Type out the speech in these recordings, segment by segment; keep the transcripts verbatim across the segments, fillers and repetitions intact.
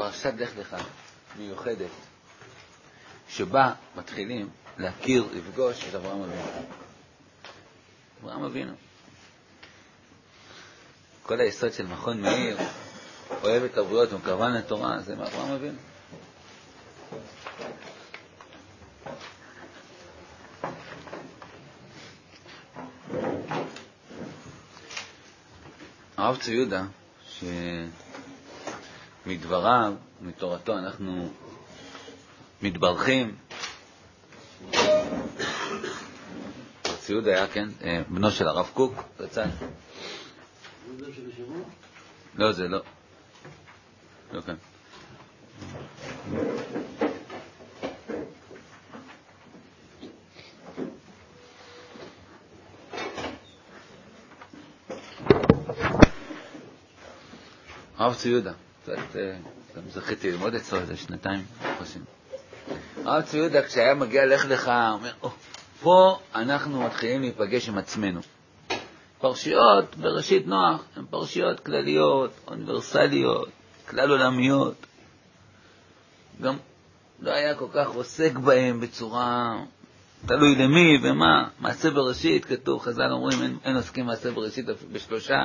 פרשת לך לך מיוחדת, שבה מתחילים להכיר, לפגוש את אברהם אבינו. אברהם אבינו. כל היסוד של מכון מאיר, אוהב את הבריות ומקרבן לתורה, זה מאברהם אבינו. הרב צבי יהודה, שמדבריו, מתורתו, אנחנו מתברכים. הרב צבי יהודה היה, כן, בנו של הרב קוק, רצה. לא, זה לא. לא כאן. הרב צבי יהודה, קצת, גם זכיתי ללמוד אצלו איזה שנתיים חושבים. הרב צבי יהודה, כשהיה מגיע לך לך, אומר, או, פה אנחנו מתחילים להיפגש עם עצמנו. פרשיות בראשית נוח הן פרשיות כלליות, אוניברסליות, כלל עולמיות. גם לא היה כל כך עוסק בהם בצורה תלוי למי ומה. מעשה בראשית, כתוב, חז"ל אומרים, אין, אין עוסקים מעשה בראשית בשלושה.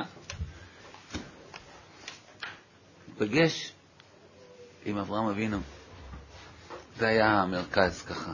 פגש עם אברהם אבינו. זה היה המרכז ככה.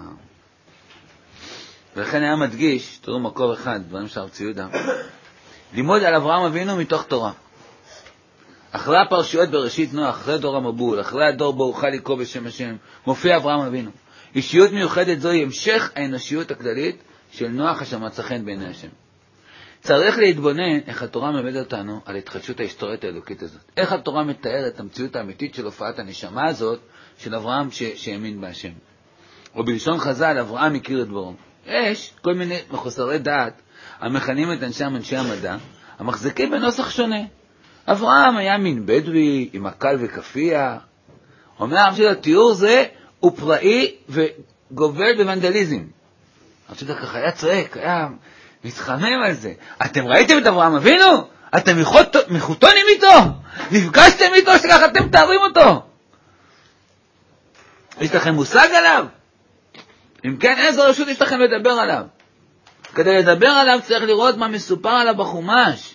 ולכן היה מדגיש, תראו מקור אחד, דברים של הרב צבי יהודה, לימוד על אברהם אבינו מתוך תורה. אחרי הפרשיות בראשית נוח, אחרי דור המבול, אחרי הדור בו אוכל לקרוא בשם השם, מופיע אברהם אבינו. אישיות מיוחדת זו היא המשך האנושיות הכללית של נוח אשר מצא חן בעיני השם. צריך להתבונן איך התורה מלמדת אותנו על התחדשות ההיסטורית האלוקית הזאת. איך התורה מתארת את המציאות האמיתית של הופעת הנשמה הזאת של אברהם שהאמין בהשם. או בלשון חז"ל, אברהם הכיר את בוראו. יש כל מיני מחוסרי דעת המכנים את אנשי אנשי המדע, המחזיקים בנוסח שונה. אברהם היה מין בדואי עם הקל וכפייה. אומר הרב של התיאור זה הוא פראי וגובל בוונדליזם. הרב של ככה היה צועק, היה מתחמם על זה. אתם ראיתם את אברהם אבינו? אתם מחותונים איתו? נפגשתם איתו שכך אתם תארים אותו? יש לכם מושג עליו? אם כן, איזו רשות יש לכם לדבר עליו? כדי לדבר עליו צריך לראות מה מסופר עליו בחומש.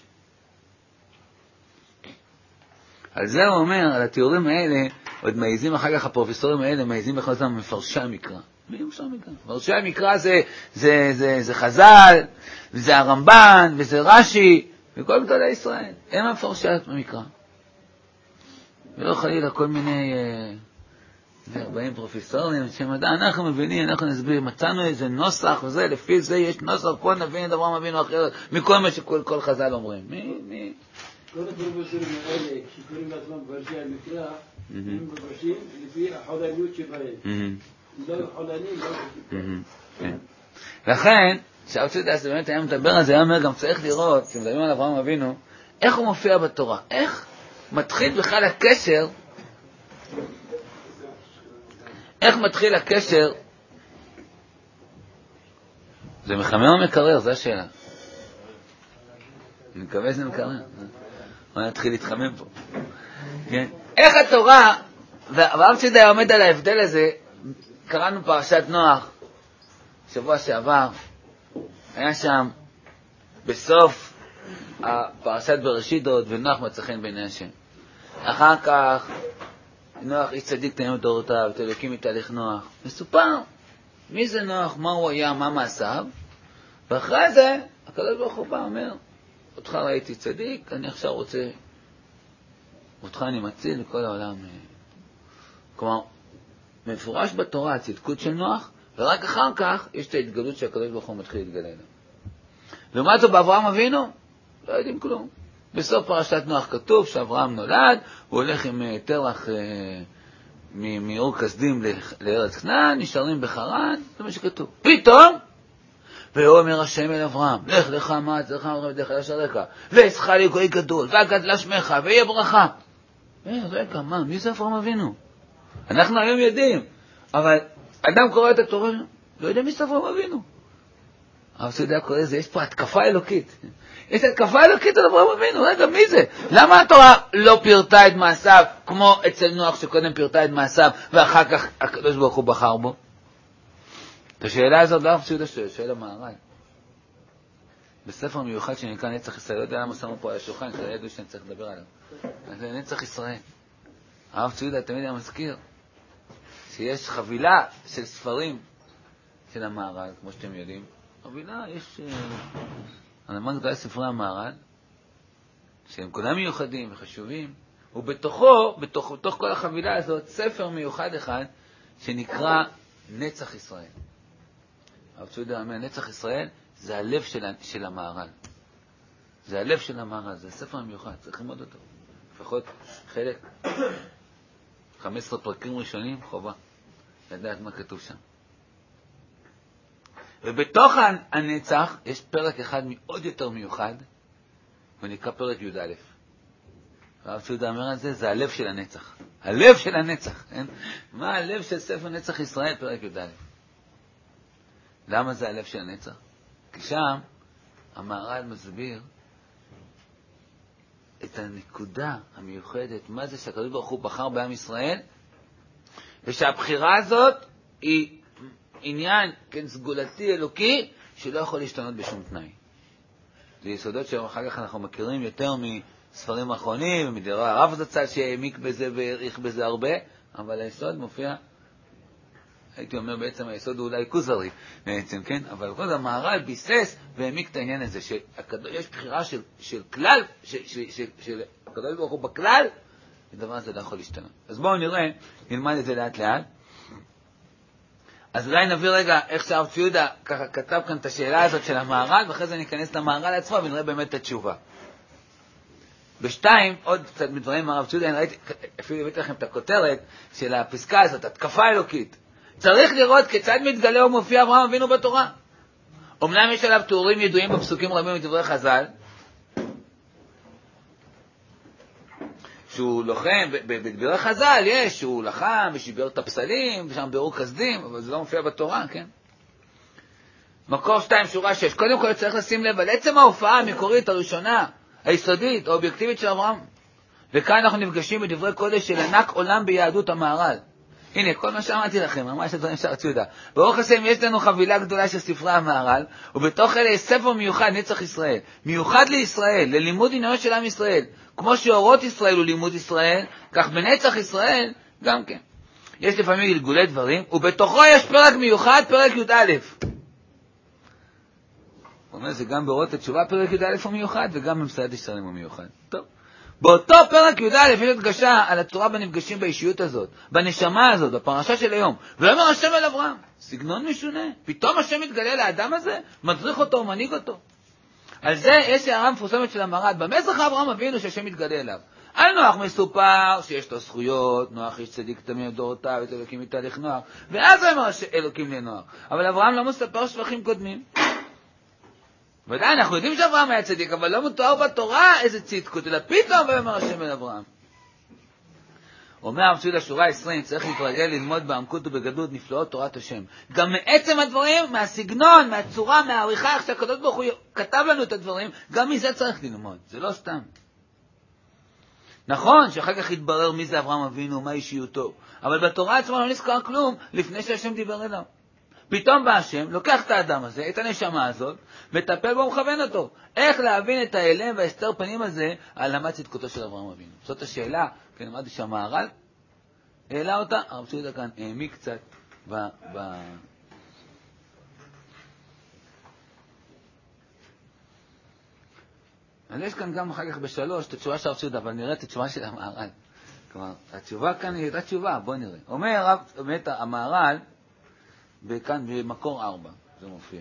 על זה הוא אומר, על התיאורים האלה, עוד מעיזים אחר כך הפרופסורים האלה, מעיזים בכל זאת מפרשי המקרא. מי מפרשי המקרא? מפרשי המקרא זה, זה, זה, זה חז"ל, וזה הרמב"ן, וזה רש"י, וכל גדולי ישראל. הם מפרשי המקרא. ולא חלילה כל מיני ארבעים פרופסורים שמדע, אנחנו מבינים, אנחנו נסביר, מצאנו איזה נוסח וזה, לפי זה יש נוסח, פה נבין את אברהם אבינו אחרת, מכל מה שכל כל חז"ל אומרים. מי, מי? כל הפרופסורים האלה, שקוראים לעצמם מפרשי המקרא, הם מפרשים לפי החולניות שבהם. לא חולנים, לא חולנים. לכן, שהרב צבי יהודה באמת היה מדבר על זה, היה אומר, גם צריך לראות, כשמדברים על אברהם אבינו, איך הוא מופיע בתורה, איך מתחיל בכלל הקשר, איך מתחיל הקשר, זה מחמם או מקרר, זו השאלה. אני מקווה שזה מקרר. אני אתחיל להתחמם פה. כן. איך התורה, והרב צבי יהודה עומד על ההבדל הזה, קראנו פרשת נוח, שבוע שעבר, היה שם, בסוף הפרשת בראשית עוד, ונוח מצא חן בעיני השם. אחר כך, נוח איש צדיק תנאים דורותיו, את אלוקים מתהלך נוח. מסופר, מי זה נוח, מה הוא היה, מה מעשיו, ואחרי זה, הקדוש ברוך הוא בא, אומר, אותך ראיתי צדיק, אני עכשיו רוצה, אותך אני מציל לכל העולם. כלומר, מפורש בתורה הצדקות של נוח, ורק אחר כך יש את ההתגלות שהקדוש ברוך הוא מתחיל להתגלה אליו. לעומת זאת באברהם אבינו, לא יודעים כלום. בסוף פרשת נוח כתוב שאברהם נולד, הוא הולך עם תרח מאור כסדים לארץ כנען, נשארים בחרן, זה מה שכתוב. פתאום, ואומר השם אל אברהם, לך לך מעט, לך אברהם דרך ישריך, ועשך לי גוי גדול, והגדלה שמך, ויהיה ברכה. אה, רגע, מה, מי זה אברהם אבינו? אנחנו היום יודעים, אבל אדם קורא את התורה, לא יודע מי זה אברהם אבינו. אבל אתה יודע, קורא זה, יש פה התקפה אלוקית. יש התקפה אלוקית על אברהם אבינו, רגע, מי זה? למה התורה לא פירטה את מעשיו, כמו אצל נוח שקודם פירטה את מעשיו, ואחר כך הקדוש ברוך הוא בחר בו? את השאלה הזאת לא פשוט השאלה, שאלה מהר"ל. בספר מיוחד שנקרא נצח ישראל, לא יודע למה שמו פה על השולחן, כדי ידעו שאני צריך לדבר עליו. זה נצח ישראל. הרב ציודה תמיד היה מזכיר שיש חבילה של ספרים של המהר"ל, כמו שאתם יודעים. חבילה, יש... אני אומר גדולה ספרי המהר"ל, שהם כולם מיוחדים וחשובים, ובתוכו, בתוך, בתוך כל החבילה הזאת, ספר מיוחד אחד, שנקרא נצח ישראל. הרב ציודה אומר, נצח ישראל זה הלב של, של המהר"ל. זה הלב של המהר"ל, זה הספר המיוחד, צריך ללמוד אותו. לפחות חלק, חמישה עשר פרקים ראשונים, חובה, לדעת מה כתוב שם. ובתוך הנצח יש פרק אחד מאוד יותר מיוחד, ונקרא פרק י' א'. הרב ציודה אומר על זה, זה הלב של הנצח. הלב של הנצח, כן? מה הלב של ספר נצח ישראל? פרק י' א'. למה זה הלב של הנצח? כי שם המהר"ל מסביר את הנקודה המיוחדת, מה זה שהקדוש ברוך הוא בחר בעם ישראל, ושהבחירה הזאת היא עניין, כן, סגולתי, אלוקי, שלא יכול להשתנות בשום תנאי. זה יסודות שאחר כך אנחנו מכירים יותר מספרים האחרונים, ומדברי הרב זצ"ל שהעמיק בזה והעריך בזה הרבה, אבל היסוד מופיע, הייתי אומר בעצם היסוד הוא אולי כוזרי בעצם, כן? אבל כל המהר"ל ביסס והעמיק את העניין הזה, שיש בחירה של, של כלל, של, של, של, של הקדוש ברוך הוא בכלל, ודבר הזה לא יכול להשתנות. אז בואו נראה, נלמד את זה לאט לאט. אז אולי נביא רגע איך שהרב ציודה ככה כתב כאן את השאלה הזאת של המהר"ל, ואחרי זה ניכנס למהר"ל עצמו ונראה באמת את התשובה. בשתיים, עוד קצת מדברים מהרב ציודה, אני ראיתי, אפילו הבאתי לכם את הכותרת של הפסקה הזאת, התקפה אלוקית. צריך לראות כיצד מתגלה ומופיע אברהם אבינו בתורה. אמנם יש עליו תיאורים ידועים בפסוקים רבים מדברי חז"ל, שהוא לוחם, בדברי חז"ל יש, שהוא לחם ושיבר את הפסלים, ושם בירור כסדים, אבל זה לא מופיע בתורה, כן? מקור שתיים, שורה שש. קודם כל צריך לשים לב על עצם ההופעה המקורית הראשונה, היסודית, האובייקטיבית של אברהם. וכאן אנחנו נפגשים בדברי קודש של ענק עולם ביהדות המהר"ל. הנה, כל מה שאמרתי לכם, ממש הדברים של הרב ציודה. ברוך השם, יש לנו חבילה גדולה של ספרי המהר"ל, ובתוך אלה יש ספר מיוחד, נצח ישראל. מיוחד לישראל, ללימוד עניינו של עם ישראל. כמו שאורות ישראל הוא לימוד ישראל, כך בנצח ישראל גם כן. יש לפעמים גלגולי דברים, ובתוכו יש פרק מיוחד, פרק י' א'. הוא אומר, זה גם באורות התשובה, פרק י' א' הוא מיוחד, וגם במסעד ישרים הוא מיוחד. טוב. באותו פרק י' א' יש הדגשה על התורה בנפגשים באישיות הזאת, בנשמה הזאת, בפרשה של היום. ואומר השם אל אברהם, סגנון משונה. פתאום השם מתגלה לאדם הזה, מדריך אותו, מנהיג אותו. על זה יש הערה מפורסמת של המהר"ל, במה זכה אברהם אבינו שהשם מתגלה אליו? על נוח מסופר שיש לו זכויות, נוח איש צדיק תמים דורותיו, את אלוקים מתהלך נוח, ואז הוא אומר אלוקים לנוח. אבל אברהם לא מספר שבחים קודמים. ודאי, אנחנו יודעים שאברהם היה צדיק, אבל לא מתואר בתורה איזה צדקות, אלא פתאום ואומר השם אל אברהם. אומר הרב ציודה שורה עשרים, צריך להתרגל ללמוד בעמקות ובגדלות נפלאות תורת השם. גם מעצם הדברים, מהסגנון, מהצורה, מהעריכה, איך שהקדוש ברוך הוא כתב לנו את הדברים, גם מזה צריך ללמוד, זה לא סתם. נכון שאחר כך יתברר מי זה אברהם אבינו, מה אישיותו, אבל בתורה עצמה לא נזכר כלום לפני שהשם דיבר אליו. פתאום בא השם, לוקח את האדם הזה, את הנשמה הזאת, מטפל בו ומכוון אותו. איך להבין את ההלם והסתר פנים הזה על למה צדקותו של אברהם אבינו? זאת השאלה, כי אמרתי שהמהר"ל העלה אותה, הרב ציודה כאן העמיק קצת ב... ב... אז יש כאן גם אחר כך בשלוש את התשובה של הרב ציודה, אבל נראה את התשובה של המהר"ל. כלומר, התשובה כאן היא אותה תשובה, בוא נראה. אומר הרב, באמת המהר"ל, וכאן במקור ארבע, זה מופיע.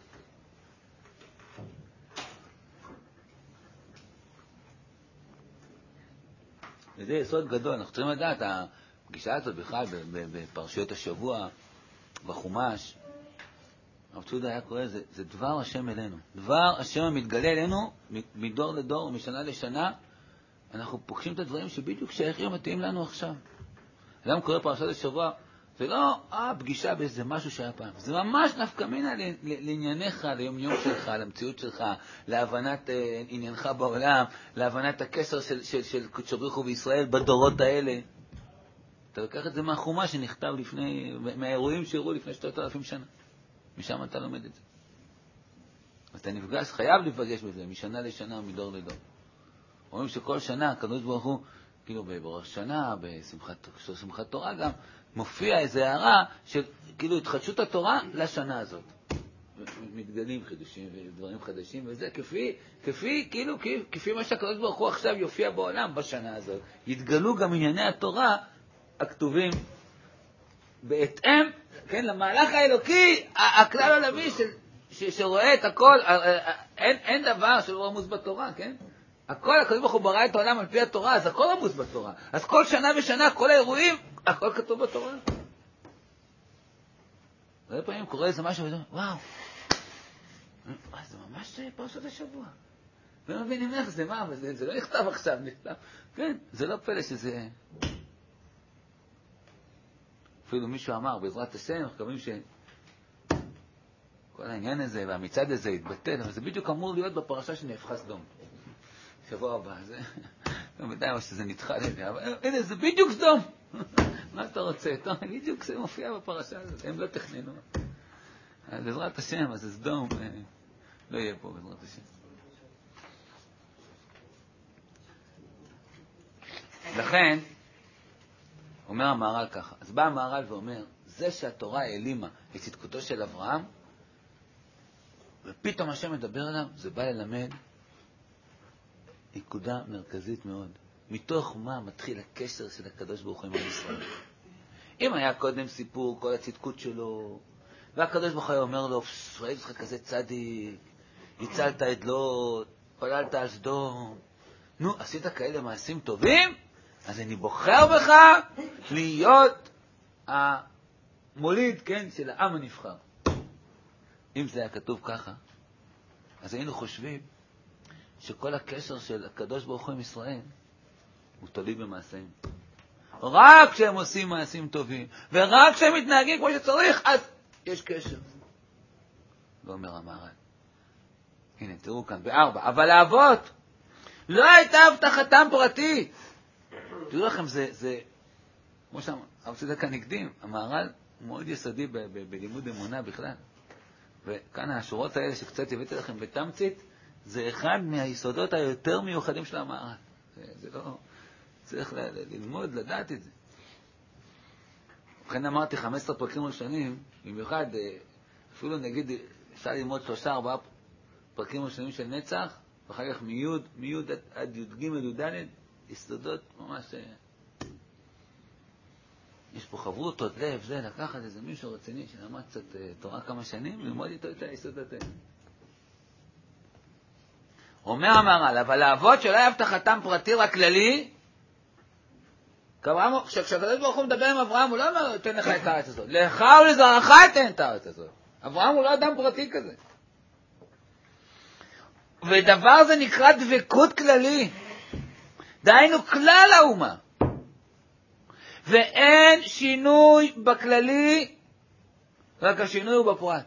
וזה יסוד גדול, אנחנו צריכים לדעת, הפגישה הזאת בכלל בפרשיות השבוע, בחומש, הרב ציודה היה קורא, זה, זה דבר השם אלינו. דבר השם המתגלה אלינו מדור לדור ומשנה לשנה, אנחנו פוגשים את הדברים שבדיוק שייכים מתאים לנו עכשיו. אדם קורא פרשת השבוע, זה לא הפגישה באיזה משהו שהיה פעם. זה ממש נפקא מינה לענייניך, ליום-יום שלך, למציאות שלך, להבנת עניינך בעולם, להבנת הקשר של, של, של קודש בריך הוא בישראל בדורות האלה. אתה לוקח את זה מהחומה שנכתב לפני, מהאירועים שהראו לפני שלושת אלפים שנה. משם אתה לומד את זה. אתה נפגש, חייב לפגש בזה, משנה לשנה ומדור לדור. אומרים שכל שנה, הקדוש ברוך הוא, כאילו בראש שנה, בשמחת, בשמחת תורה גם, מופיע איזו הערה של כאילו התחדשות התורה לשנה הזאת. מתגלים חידושים ודברים חדשים וזה, כפי, כפי, כאילו, כפי מה שהקדוש ברוך הוא עכשיו יופיע בעולם בשנה הזאת. יתגלו גם ענייני התורה הכתובים בהתאם, כן, למהלך האלוקי, הכלל עולמי של, ש, שרואה את הכל, אין, אין דבר שלא רמוז בתורה, כן? הכל, הקדוש ברוך הוא ברא את העולם על פי התורה, אז הכל רמוז בתורה. אז כל שנה ושנה, כל האירועים, הכל כתוב בתורה. הרבה פעמים קורא איזה משהו, וואו, זה ממש פרשת השבוע. לא מבינים איך זה, מה, זה, זה לא נכתב עכשיו, נכתב. כן, זה לא פלא שזה... אפילו מישהו אמר, בעזרת השם, אנחנו מקווים ש... כל העניין הזה והמצעד הזה יתבטל, אבל זה בדיוק אמור להיות בפרשה של נהפכה סדום. שבוע הבא, זה... לא יודע שזה נדחה לזה, אבל הנה, זה בדיוק סדום. מה אתה רוצה? טוב, בדיוק זה מופיע בפרשה הזאת, הם לא תכננו. אז בעזרת השם, אז זה סדום, לא יהיה פה בעזרת השם. לכן, אומר המהר"ל ככה, אז בא המהר"ל ואומר, זה שהתורה העלימה את צדקותו של אברהם, ופתאום השם מדבר עליו, זה בא ללמד נקודה מרכזית מאוד. מתוך מה מתחיל הקשר של הקדוש ברוך הוא עם ישראל. אם היה קודם סיפור, כל הצדקות שלו, והקדוש ברוך הוא אומר לו, ראיתי לך כזה צדיק, הצלת את לוט, פללת על סדום, נו, עשית כאלה מעשים טובים, אז אני בוחר בך להיות המוליד, כן, של העם הנבחר. אם זה היה כתוב ככה, אז היינו חושבים שכל הקשר של הקדוש ברוך הוא עם ישראל הוא תלוי במעשים. רק כשהם עושים מעשים טובים, ורק כשהם מתנהגים כמו שצריך, אז יש קשר. לא אומר המהר"ל. הנה, תראו כאן, בארבע. אבל האבות, לא הייתה הבטחתם פרטית. תראו לכם, זה, זה, כמו שהרב צדקה נקדים, המהר"ל מאוד יסודי ב- ב- בלימוד אמונה בכלל. וכאן השורות האלה שקצת הבאתי לכם בתמצית, זה אחד מהיסודות היותר מיוחדים של המהר"ל. זה, זה לא... צריך ל- ל- ללמוד, לדעת את זה. לכן אמרתי חמש עשרה פרקים ראשונים, במיוחד, אפילו נגיד, אפשר ללמוד שלושה, ארבעה פרקים ראשונים של נצח, ואחר כך מיוד, מיוד עד, עד יוד ג' יוד ד', יסודות ממש... יש פה חברות, עוד לב, זה, לקחת איזה מישהו רציני שלמד קצת תורה כמה שנים, ללמוד איתו את היסודות האלה. אומר המהר"ל, אבל האבות שלא היה הבטחתם פרטי רק כללי, כשהקדוש ברוך הוא מדבר עם אברהם, הוא לא אומר, תן לך את הארץ הזאת. לך ולזרעך תן את הארץ הזאת. אברהם הוא לא אדם פרטי כזה. ודבר זה נקרא דבקות כללי. דהיינו כלל האומה. ואין שינוי בכללי, רק השינוי הוא בפרט.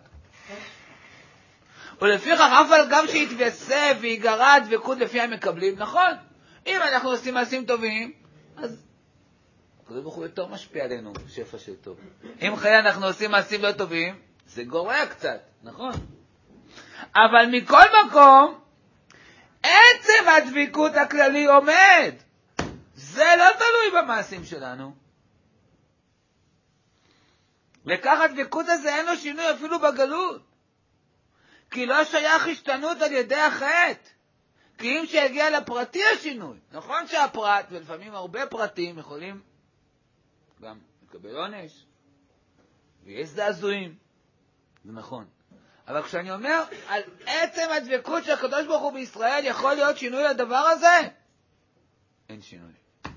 ולפיכך אף על גב שיתווסף ויגרד דבקות לפי המקבלים, נכון. אם אנחנו עושים מעשים טובים, אז הקדוש ברוך הוא יותר משפיע עלינו, שפע של טוב. אם חיי אנחנו עושים מעשים לא טובים, זה גורע קצת, נכון? אבל מכל מקום, עצם הדבקות הכללי עומד. זה לא תלוי במעשים שלנו. לכך הדבקות הזה אין לו שינוי אפילו בגלות. כי לא שייך השתנות על ידי החטא. כי אם שיגיע לפרטי השינוי, נכון שהפרט, ולפעמים הרבה פרטים יכולים גם לקבל עונש, ויש זעזועים, זה נכון. אבל כשאני אומר על עצם הדבקות של הקדוש ברוך הוא בישראל, יכול להיות שינוי לדבר הזה? אין שינוי.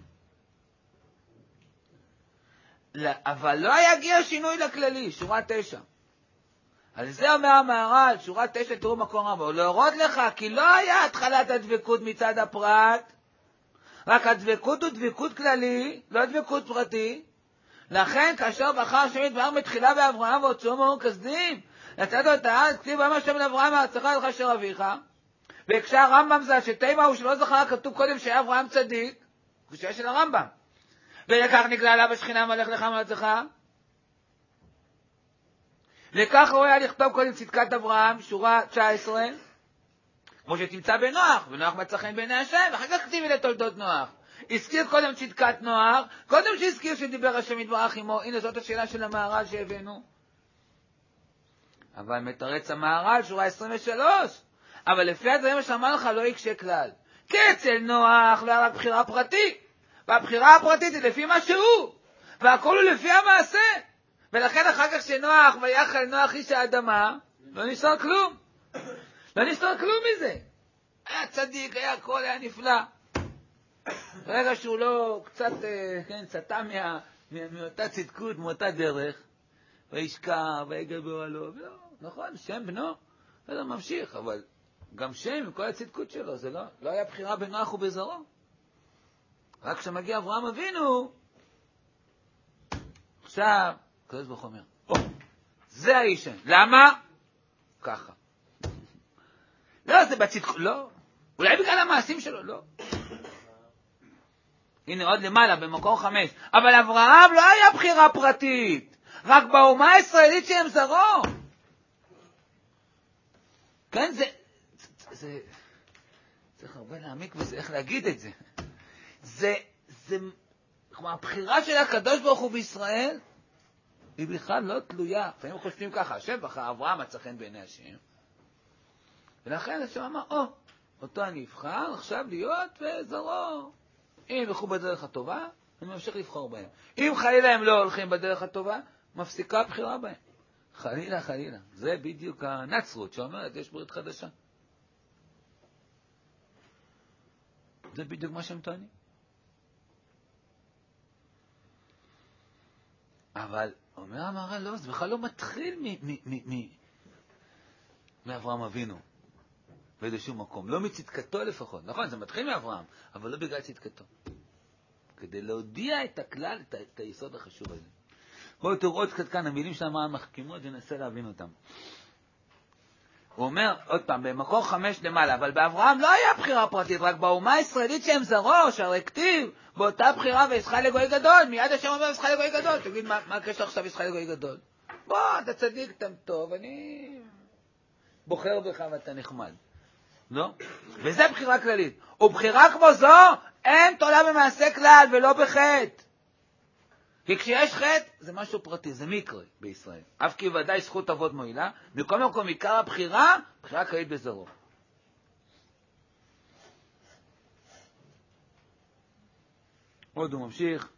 אבל לא יגיע שינוי לכללי, שורה תשע. על זה אומר המהר"ל, שורה תשע, תראו מקום רב, ולהראות לך כי לא היה התחלת הדבקות מצד הפרט, רק הדבקות הוא דבקות כללי, לא דבקות פרטי, לכן כאשר בחר השם יתברך בתחילה באברהם והוציאו מאור כשדים, יצאת את הארץ, כתיב ויאמר השם לאברהם מארצך אל אשר אביך. וכשהרמב"ם זה שתימה הוא שלא זכר, כתוב קודם שהיה אברהם צדיק, קושיה של הרמב"ם. ולכך נגלה עליו השכינה מלך לך מארצך. לכך הוא היה לכתוב קודם צדקת אברהם, שורה תשע עשרה, כמו שתמצא בנוח, ונוח מצא חן בעיני השם, ואחר כך כתיב לתולדות נוח. הזכיר קודם צדקת נוח, קודם שהזכיר שדיבר השם יתברך עמו. הנה זאת השאלה של המהר"ל שהבאנו. אבל מתרץ המהר"ל, שורה עשרים ושלוש. אבל לפי הדברים שאמר לך לא יקשה כלל. כי אצל נוח לא היה רק בחירה פרטית, והבחירה הפרטית היא לפי מה שהוא, והכל הוא לפי המעשה. ולכן אחר כך שנוח ויחל נוח איש האדמה, לא נשאר כלום. לא נשאר כלום מזה. היה צדיק, היה הכל, היה נפלא. ברגע שהוא לא קצת, כן, סטה מה, מאותה צדקות, מאותה דרך, וישקע, ויגל באוהלו, ולא, נכון, שם בנו, וזה ממשיך, אבל גם שם, עם כל הצדקות שלו, זה לא, לא היה בחירה בנוח ובזרעו. רק כשמגיע אברהם אבינו, עכשיו, הקדוש ברוך הוא אומר, או, זה האיש, למה? ככה. לא, זה בצדקות, לא. אולי בגלל המעשים שלו, לא. הנה עוד למעלה, במקור חמש. אבל אברהם לא היה בחירה פרטית, רק באומה הישראלית שהם זרו. כן, זה, זה, זה, צריך הרבה להעמיק בזה, איך להגיד את זה. זה, זה, כמו הבחירה של הקדוש ברוך הוא בישראל, היא בכלל לא תלויה. לפעמים חושבים ככה, השם בחר, אברהם מצא חן בעיני השם. ולכן השם אמר, או, אותו אני אבחר עכשיו להיות וזרו. אם ילכו בדרך הטובה, אני ממשיך לבחור בהם. אם חלילה הם לא הולכים בדרך הטובה, מפסיקה הבחירה בהם. חלילה, חלילה. זה בדיוק הנצרות שאומרת, יש ברית חדשה. זה בדיוק מה שהם טוענים. אבל אומר המהר"ל, לא, זה בכלל לא מתחיל מאברהם אבינו. באיזשהו מקום. לא מצדקתו לפחות. נכון, זה מתחיל מאברהם, אבל לא בגלל צדקתו. כדי להודיע את הכלל, את, את היסוד החשוב הזה. בואו תראו עוד קצת כאן, המילים של המהר"ל מחכימות, וננסה להבין אותם. הוא אומר, עוד פעם, במקור חמש למעלה, אבל באברהם לא היה בחירה פרטית, רק באומה הישראלית שהם זרו, שהרי כתיב, באותה בחירה וישחק לגוי גדול, מיד השם אומר וישחק לגוי גדול. תגיד, מה, מה הקשר עכשיו וישחק לגוי גדול? בוא, אתה צדיק, אתה טוב, אני בוחר בך ואתה נחמד. לא? וזה בחירה כללית. ובחירה כמו זו, אין תולה במעשה כלל ולא בחטא. כי כשיש חטא, זה משהו פרטי, זה מקרה בישראל. אף כי ודאי זכות אבות מועילה, בכל מקום עיקר הבחירה, בחירה כללית בזרו. עוד הוא ממשיך.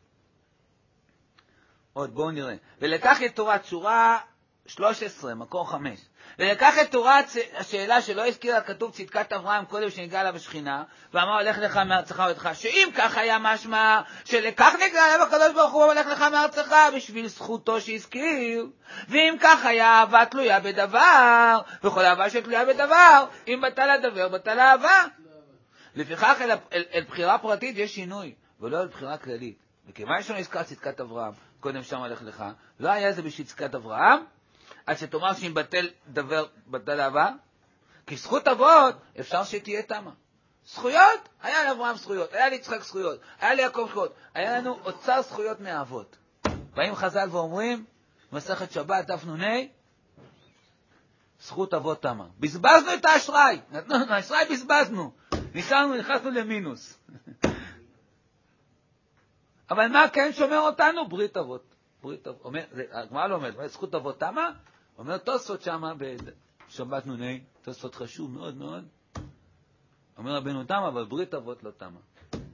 עוד בואו נראה. ולקח את תורת שורה שלוש עשרה, מקור חמש. ולקח את תורת השאלה שלא הזכירה כתוב צדקת אברהם קודם שנגע לה בשכינה, ואמר הולך לך מארצך ואותך, שאם כך היה משמע שלקח נגע לה בקדוש ברוך הוא הולך לך מארצך בשביל זכותו שהזכיר, ואם כך היה אהבה תלויה בדבר, וכל אהבה שתלויה בדבר, אם בטל הדבר בטל האהבה. לפיכך אל, אל, אל בחירה פרטית יש שינוי, ולא אל בחירה כללית. וכיוון שלא הזכר צדקת אברהם קודם שם הולך לך, לא היה זה בשביל צדקת אברהם, עד שתאמר שאם בטל דבר, בטל אהבה, כי זכות אבות אפשר שתהיה תמה. זכויות, היה לאברהם זכויות, היה ליצחק זכויות, היה ליעקב זכויות, היה לנו אוצר זכויות מהאבות. באים חז"ל ואומרים, מסכת שבת דף נ"ה, זכות אבות תמה. בזבזנו את האשראי, נתנו לנו האשראי, בזבזנו, נשארנו, נכנסנו למינוס. אבל מה כן שומר אותנו? ברית אבות. ברית אבות. אומר, הגמרא לא אומרת, זכות אבות תמה? אומר תוספות שמה בשבת נ"ה, תוספות חשוב מאוד מאוד. אומר רבנו תמה, אבל ברית אבות לא תמה.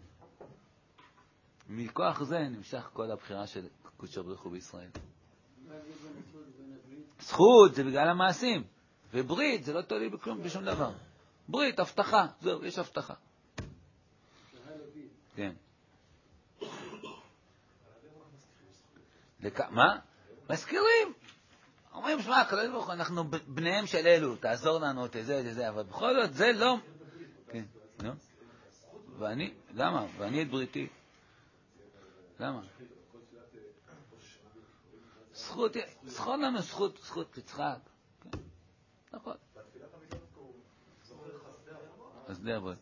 מכוח זה נמשך כל הבחירה של קודשא בריך הוא בישראל. זכות זה בגלל המעשים, וברית זה לא תולי בכלום בשום דבר. ברית, הבטחה, זהו, יש הבטחה. כן. לק... מה? מזכירים. אומרים, שמע, הקדוש ברוך הוא, אנחנו בניהם של אלו, תעזור לנו, את זה, את זה, אבל בכל זאת, זה לא... כן, לא? ואני, למה? ואני את בריתי. למה? זכות, זכות לנו זכות, זכות יצחק. נכון. חסדי אבות.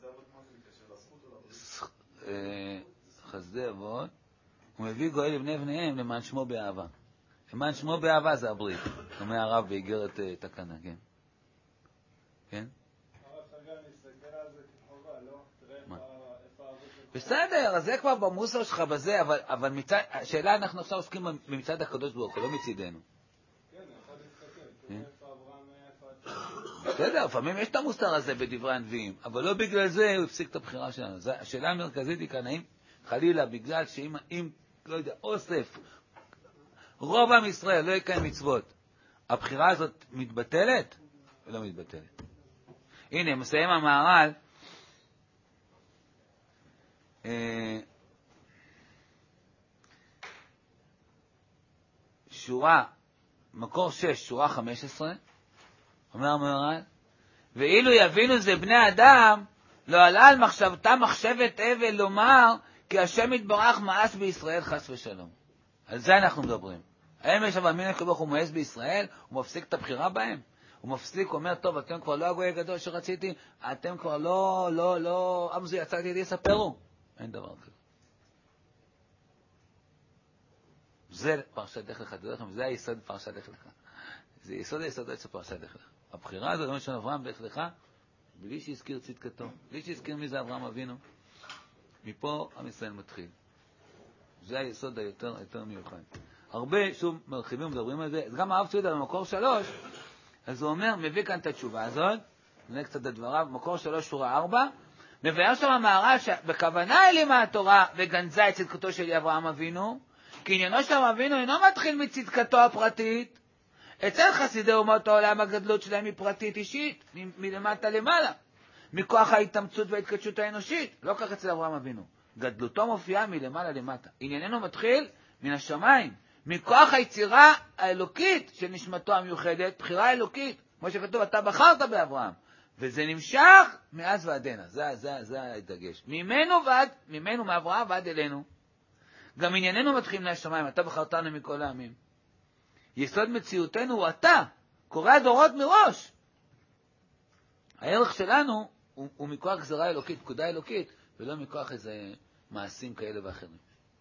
חסדי אבות. הוא מביא גואל לבני בניהם למען שמו באהבה. למען שמו באהבה זה הברית. אומר הרב באיגרת תקנה, כן. כן? בסדר, אז זה כבר במוסר שלך בזה, אבל, אבל מצד, השאלה אנחנו עכשיו עוסקים במצד הקדוש ברוך הוא, לא מצידנו. כן, יכול להסתכל, איפה אברהם, איפה... בסדר, לפעמים יש את המוסר הזה בדברי הנביאים, אבל לא בגלל זה הוא הפסיק את הבחירה שלנו. השאלה המרכזית היא כאן, האם חלילה, בגלל שאם, אם, לא יודע, אוסף, רוב עם ישראל לא יקיים מצוות, הבחירה הזאת מתבטלת? ולא מתבטלת. הנה, מסיים המהר"ל, שורה, מקור שש, שורה חמש עשרה, אומר המהר"ל, ואילו יבינו זה בני אדם, לא עלה על מחשבתה מחשבת אבל לומר, כי השם יתברך מאס בישראל חס ושלום. על זה אנחנו מדברים. האם יש אבל מין הקדוש הוא מאס בישראל? הוא מפסיק את הבחירה בהם? הוא מפסיק, הוא אומר, טוב, אתם כבר לא הגוי הגדול שרציתי, אתם כבר לא, לא, לא, אמזו יצאתי לי, ספרו. אין דבר כזה. זה פרשת לך לך, תדע לכם, זה היסוד פרשת לך לך. זה יסוד היסודות של פרשת לך לך. הבחירה הזאת, לא משנה אברהם לך לך, בלי שהזכיר צדקתו, בלי שהזכיר מי זה אברהם אבינו, מפה עם ישראל מתחיל. זה היסוד היותר, היותר מיוחד. הרבה, שוב, מרחיבים, מדברים על זה, אז גם הרב צבי במקור שלוש, אז הוא אומר, מביא כאן את התשובה הזאת, נראה קצת את דבריו, מקור שלוש, שורה ארבע, מבאר שם המהר"ל שבכוונה העלימה התורה וגנזה את צדקתו של אברהם אבינו, כי עניינו של אברהם אבינו אינו מתחיל מצדקתו הפרטית, אצל חסידי אומות העולם הגדלות שלהם היא פרטית אישית, מ- מלמטה למעלה, מכוח ההתאמצות וההתקדשות האנושית, לא כך אצל אברהם אבינו. גדלותו מופיעה מלמעלה למטה. ענייננו מתחיל מן השמיים, מכוח היצירה האלוקית של נשמתו המיוחדת, בחירה אלוקית, כמו שכתוב, אתה בחרת באברהם. וזה נמשך מאז ועד הנה, זה, זה, זה הדגש. ממנו ועד, ממנו מאברהם ועד אלינו. גם ענייננו מתחיל מן השמיים, אתה בחרתנו מכל העמים. יסוד מציאותנו הוא אתה, קורא הדורות מראש. הערך שלנו הוא, הוא מכוח גזרה אלוקית, פקודה אלוקית, ולא מכוח איזה מעשים כאלה ואחרים.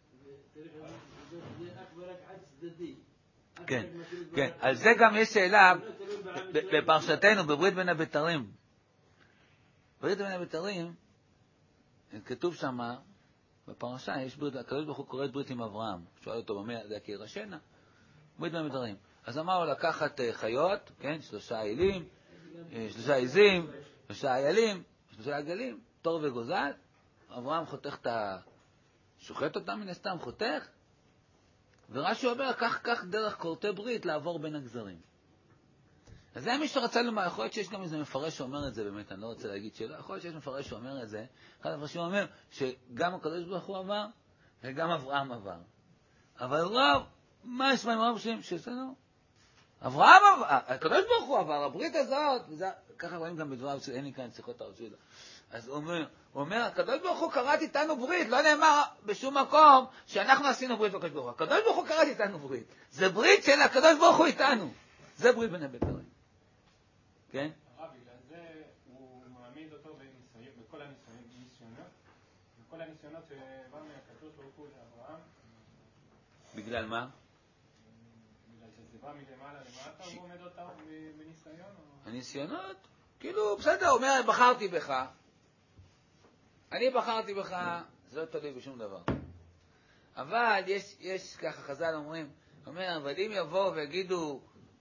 זה אך ורק עד צדדי. כן, כן. על זה גם יש שאלה בפרשתנו, בברית בין הבתרים. ברית בין הבתרים, כתוב שם, בפרשה, יש ברית, הקדוש ברוך הוא קורא את ברית עם אברהם. שואל אותו, במה זה כי ירשנה? ברית בין הבתרים. אז אמר לו לקחת חיות, כן, שלושה איילים, שלושה עזים, שלושה איילים, שלושה עגלים, תור וגוזל. אברהם חותך את ה... שוחט אותם מן הסתם, חותך, ורש"י אומר, כך כך דרך קורטי ברית לעבור בין הגזרים. אז זה מי שרצה לומר, יכול להיות שיש גם איזה מפרש שאומר את זה, באמת, אני לא רוצה להגיד שלא, יכול להיות שיש מפרש שאומר את זה, אחד המפרשים אומר שגם הקדוש ברוך הוא עבר, וגם אברהם עבר. אבל רב, מה יש מה מרשים? שזה לא. אברהם עבר, הקדוש ברוך הוא עבר, הברית הזאת, וזה, ככה רואים גם בדבריו, אין לי כאן שיחות הרצויות. אז הוא אומר, הוא אומר, הקדוש ברוך הוא קראת איתנו ברית, לא נאמר בשום מקום שאנחנו עשינו ברית בקדוש ברוך הוא. הקדוש ברוך הוא קראת איתנו ברית. זה ברית של הקדוש ברוך הוא איתנו. זה ברית בין הבתרים. כן? הרב, בגלל זה הוא מעמיד אותו בכל הניסיונות, בכל הניסיונות שבא מהקדוש ברוך הוא לאברהם. בגלל מה? בגלל שזה בא מלמעלה למטה, הוא עומד אותה בניסיון? הניסיונות? כאילו, בסדר, הוא אומר, בחרתי בך. אני בחרתי בך, זה לא תלוי בשום דבר. אבל יש, יש ככה חז"ל אומרים, אומר, אבל אם יבואו ויגידו,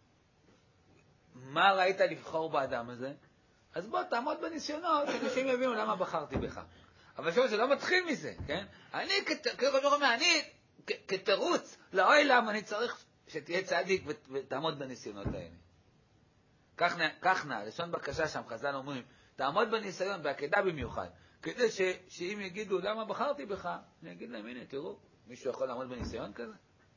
מה ראית לבחור באדם הזה? אז בוא תעמוד בניסיונות, שאנשים יבינו למה בחרתי בך. אבל שוב, זה לא מתחיל מזה, כן? אני, כתוב אומר, אני כתירוץ לעולם, אני צריך שתהיה צדיק ותעמוד בניסיונות האלה. כך, כך נע, לשון בקשה שם, חז"ל אומרים, תעמוד בניסיון, בעקדה במיוחד. כדי ש, שאם יגידו למה בחרתי בך, אני אגיד להם, הנה, תראו, מישהו יכול לעמוד בניסיון כזה?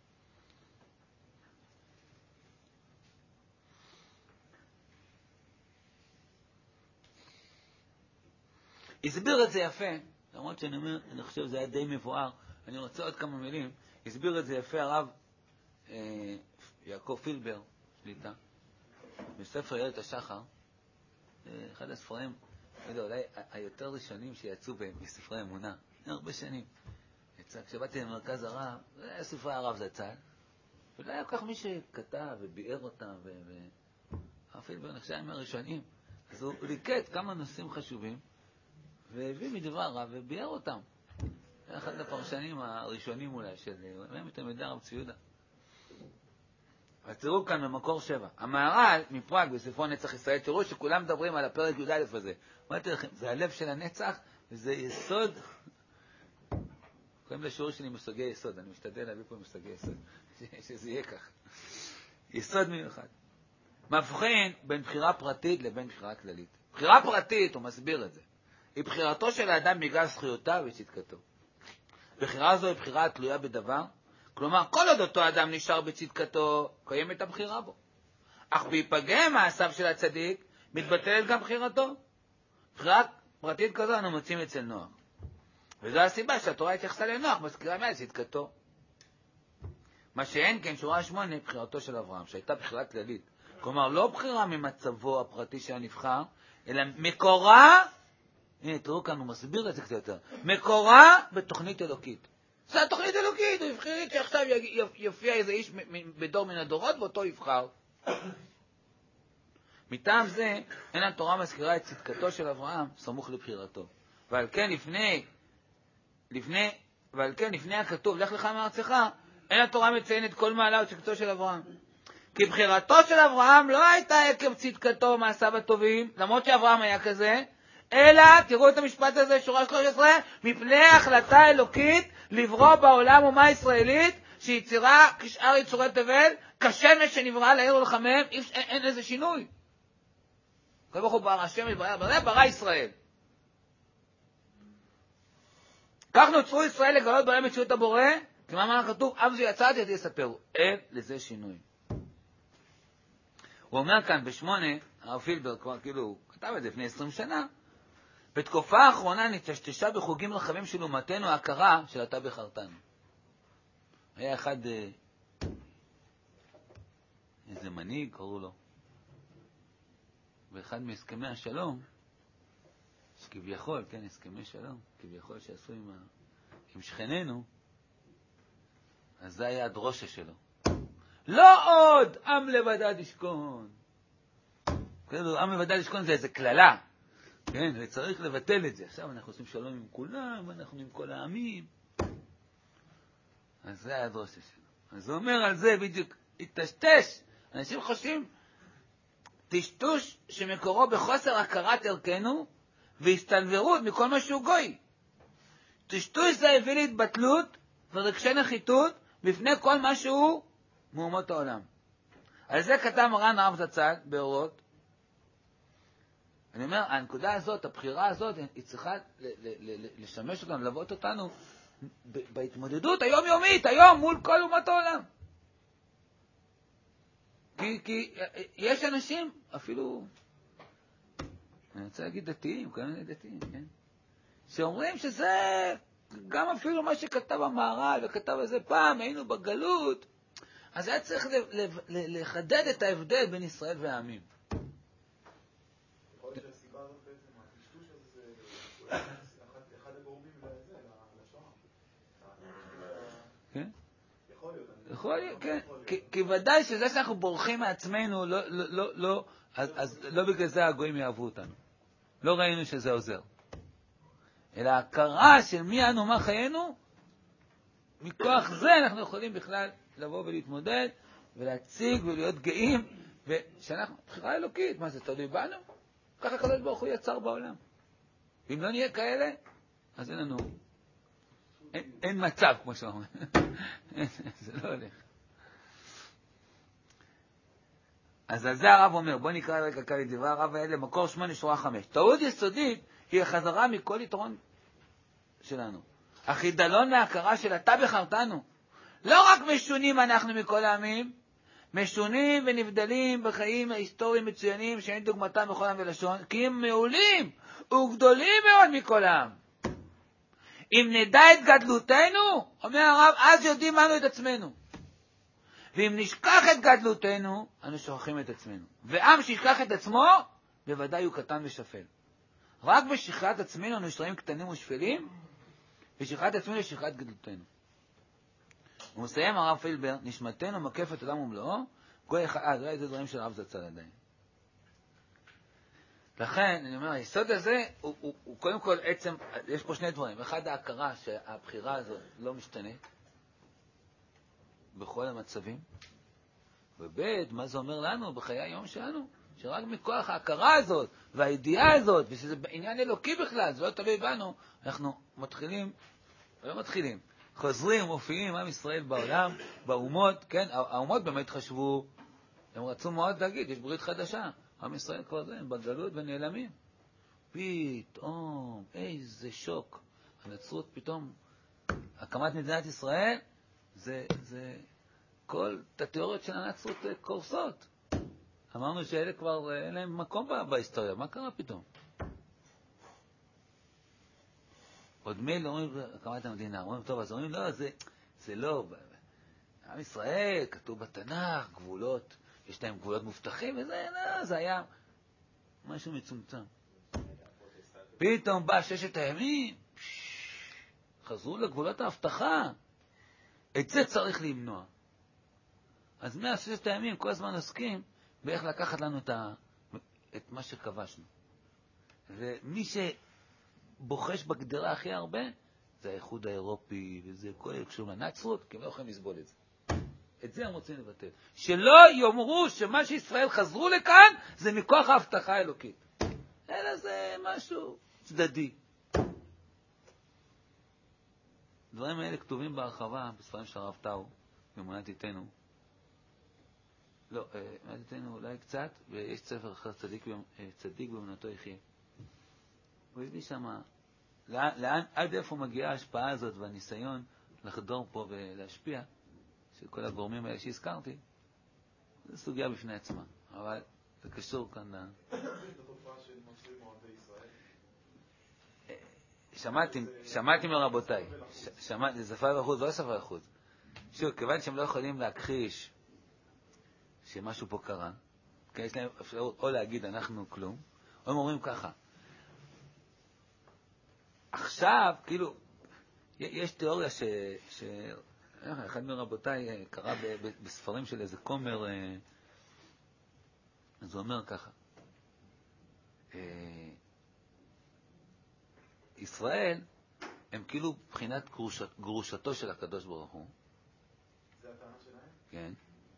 הסביר את זה יפה, למרות שאני אומר, אני חושב שזה היה די מבואר, אני רוצה עוד כמה מילים, הסביר את זה יפה הרב אה, יעקב פילבר, שליטה, בספר איילת השחר, אחד הספרים, אולי היותר ראשונים שיצאו בספרי אמונה, הרבה שנים. כשבאתי למרכז הרב, זה היה ספרי הרב זצ"ל, ולא היה כל כך מי שכתב וביאר אותם, והפילבר נחשב מהראשונים. אז הוא ליקט כמה נושאים חשובים, והביא מדבר הרב וביאר אותם. זה אחד הפרשנים הראשונים אולי, של מהם את המידע הרב צבי יהודה. אז תראו כאן במקור שבע. המהר"ל מפראג בספרו נצח ישראל, תראו שכולם מדברים על הפרק י"א הזה. אמרתי לכם, זה הלב של הנצח, וזה יסוד. קוראים לשיעור שלי מושגי יסוד, אני משתדל להביא פה מושגי יסוד, שזה יהיה כך. יסוד מיוחד. מבחין בין בחירה פרטית לבין בחירה כללית. בחירה פרטית, הוא מסביר את זה, היא בחירתו של האדם בגלל זכויותיו וצדקתו. בחירה זו היא בחירה תלויה בדבר, כלומר, כל עוד אותו אדם נשאר בצדקתו, קיימת הבחירה בו. אך בהיפגם מעשיו של הצדיק, מתבטלת גם בחירתו. בחירה פרטית כזו אנו מוצאים אצל נוח. וזו הסיבה שהתורה התייחסה לנוח, מזכירה מעל צדקתו. מה שאין כן, שורה שמונה, בחירתו של אברהם, שהייתה בחירה כללית. כלומר, לא בחירה ממצבו הפרטי של הנבחר, אלא מקורה, הנה, תראו כאן, הוא מסביר את זה קצת יותר, מקורה בתוכנית אלוקית. זה התוכנית אלוקית, הוא הבחיר שעכשיו יופיע איזה איש בדור מן הדורות, ואותו יבחר. מטעם זה, אין התורה מזכירה את צדקתו של אברהם, סמוך לבחירתו. ועל כן לפני, לפני, ועל כן לפני הכתוב, לך לך מארצך, אין התורה מציינת כל מעלה וצדקתו של אברהם. כי בחירתו של אברהם לא הייתה עקב צדקתו ומעשיו הטובים, למרות שאברהם היה כזה, אלא, תראו את המשפט הזה, שורה שלוש עשרה, מפני החלטה אלוקית לברוא בעולם אומה ישראלית, שיצירה כשאר יצורי תבל, כשמש שנבראה לעיר ולחמם, אין, אין איזה שינוי. כל ברוך הוא ברא השם, ברא, ברא ישראל. כך נוצרו ישראל לגלות בהם מציאות הבורא, כמה אמר כתוב, עם זה יצאתי, את יספרו. אין לזה שינוי. הוא אומר כאן בשמונה, הרב פילבר כבר כאילו, הוא כתב את זה לפני עשרים שנה, בתקופה האחרונה נטשטשה בחוגים רחבים של אומתנו ההכרה של אתה בחרתנו. היה אחד, איזה מנהיג, קראו לו, באחד מהסכמי השלום, שכביכול, כן, הסכמי שלום, כביכול שעשו עם, ה... עם שכננו, אז זה היה הדרושה שלו. לא עוד עם לבדד ישכון. כאילו, עם לבדד ישכון זה איזה כללה. כן, וצריך לבטל את זה. עכשיו אנחנו עושים שלום עם כולם, אנחנו עם כל העמים. אז זה היה הדרושה שלו. אז הוא אומר על זה בדיוק, התשתש. אנשים חושבים, טשטוש שמקורו בחוסר הכרת ערכנו, והסתנוורות מכל מה שהוא גוי. טשטוש זה הביא להתבטלות ורגשי נחיתות בפני כל מה שהוא מאומות העולם. על זה כתב מרן הרב זצ"ל באורות. אני אומר, הנקודה הזאת, הבחירה הזאת, היא צריכה לשמש אותנו, ללוות אותנו בהתמודדות היומיומית, היום מול כל אומות העולם. כי, כי יש אנשים, אפילו, אני רוצה להגיד דתיים, כל מיני דתיים, כן? שאומרים שזה גם אפילו מה שכתב המהר"ל וכתב על זה פעם, היינו בגלות, אז היה צריך לחדד את ההבדל בין ישראל והעמים. יכול להיות שהסיבה הזאת בעצם, הטשטוש הזה, זה אחד הגורמים לזה, לשואה. כן? יכול להיות. יכול להיות, כן. כי ודאי שזה שאנחנו בורחים מעצמנו, אז לא בגלל זה הגויים יאהבו אותנו. לא ראינו שזה עוזר. אלא ההכרה של מי אנו מה חיינו, מכוח זה אנחנו יכולים בכלל לבוא ולהתמודד, ולהציג ולהיות גאים, ושאנחנו, בחירה אלוקית, מה זה תלוי בנו? ככה הקדוש ברוך הוא יצר בעולם. ואם לא נהיה כאלה, אז אין לנו, אין, אין מצב, כמו שאומרים. זה לא הולך. אז על זה הרב אומר, בוא נקרא רגע כאן את דברי הרב האלה, מקור שמונה שורה חמש. טעות יסודית היא החזרה מכל יתרון שלנו. החידלון מההכרה של אתה בחרתנו. לא רק משונים אנחנו מכל העמים, משונים ונבדלים בחיים ההיסטוריים מצוינים שאין דוגמתם בכל עם ולשון, כי הם מעולים וגדולים מאוד מכל העם. אם נדע את גדלותנו, אומר הרב, אז יודעים אנו את עצמנו. ואם נשכח את גדלותנו, אנו שוכחים את עצמנו. ועם שישכח את עצמו, בוודאי הוא קטן ושפל. רק בשכחת עצמנו אנו נשארים קטנים ושפלים, ושכחת עצמנו שכחת גדלותנו. הוא מסיים הרב פילבר, נשמתנו מקפת עולם ומלואו, כל אחד, אה, זה איזה דברים של הרב זצ"ל עדיין. לכן, אני אומר, היסוד הזה, הוא, הוא, הוא קודם כל עצם, יש פה שני דברים. אחד, ההכרה שהבחירה הזאת לא משתנית, בכל המצבים. וב' מה זה אומר לנו בחיי היום שלנו? שרק מכוח ההכרה הזאת והידיעה הזאת, ושזה עניין אלוקי בכלל, זה לא תלוי בנו, אנחנו מתחילים, לא מתחילים, חוזרים, מופיעים עם ישראל בעולם, באומות, כן, האומות באמת חשבו, הם רצו מאוד להגיד, יש ברית חדשה, עם ישראל כבר זה, הם בגלות ונעלמים. פתאום, איזה שוק. הנצרות פתאום, הקמת מדינת ישראל, זה, זה, כל התיאוריות של הנצרות קורסות. אמרנו שאלה כבר, אין להם מקום בהיסטוריה. מה קרה פתאום? עוד מיל אומרים, הקמת המדינה, אומרים, טוב, אז אומרים, לא, זה, זה לא. עם ישראל, כתוב בתנ"ך, גבולות, יש להם גבולות מובטחים, וזה, לא, זה היה משהו מצומצם. פתאום בא ששת הימים, חזרו לגבולות ההבטחה. את זה צריך למנוע. אז מהששת הימים כל הזמן עוסקים באיך לקחת לנו את, ה... את מה שכבשנו. ומי שבוחש בגדרה הכי הרבה, זה האיחוד האירופי, וזה כל קשור לנצרות, כי הם לא יכולים לסבול את זה. את זה הם רוצים לבטל. שלא יאמרו שמה שישראל חזרו לכאן, זה מכוח ההבטחה האלוקית. אלא זה משהו צדדי. דברים האלה כתובים בהרחבה בספרים של הרב טאו, במונת איתנו. לא, במונת איתנו אולי קצת, ויש ספר אחר צדיק, צדיק במונתו יחיה. הוא הביא שמה, לאן, לאן, עד איפה מגיעה ההשפעה הזאת והניסיון לחדור פה ולהשפיע, של כל הגורמים האלה שהזכרתי, זו סוגיה בפני עצמה, אבל זה קשור כאן ל... שמעתי, שמעתי מרבותיי, שמעתי, זה ספר החוץ, לא ספר החוץ. שוב, כיוון שהם לא יכולים להכחיש שמשהו פה קרה, כי יש להם אפשרות או להגיד אנחנו כלום, או הם אומרים ככה. עכשיו, כאילו, יש תיאוריה ש... ש... אחד מרבותיי קרא בספרים של איזה כומר, אז הוא אומר ככה, ישראל הם כאילו בחינת גרושת, גרושתו של הקדוש ברוך הוא. זה הטענה שלהם? כן.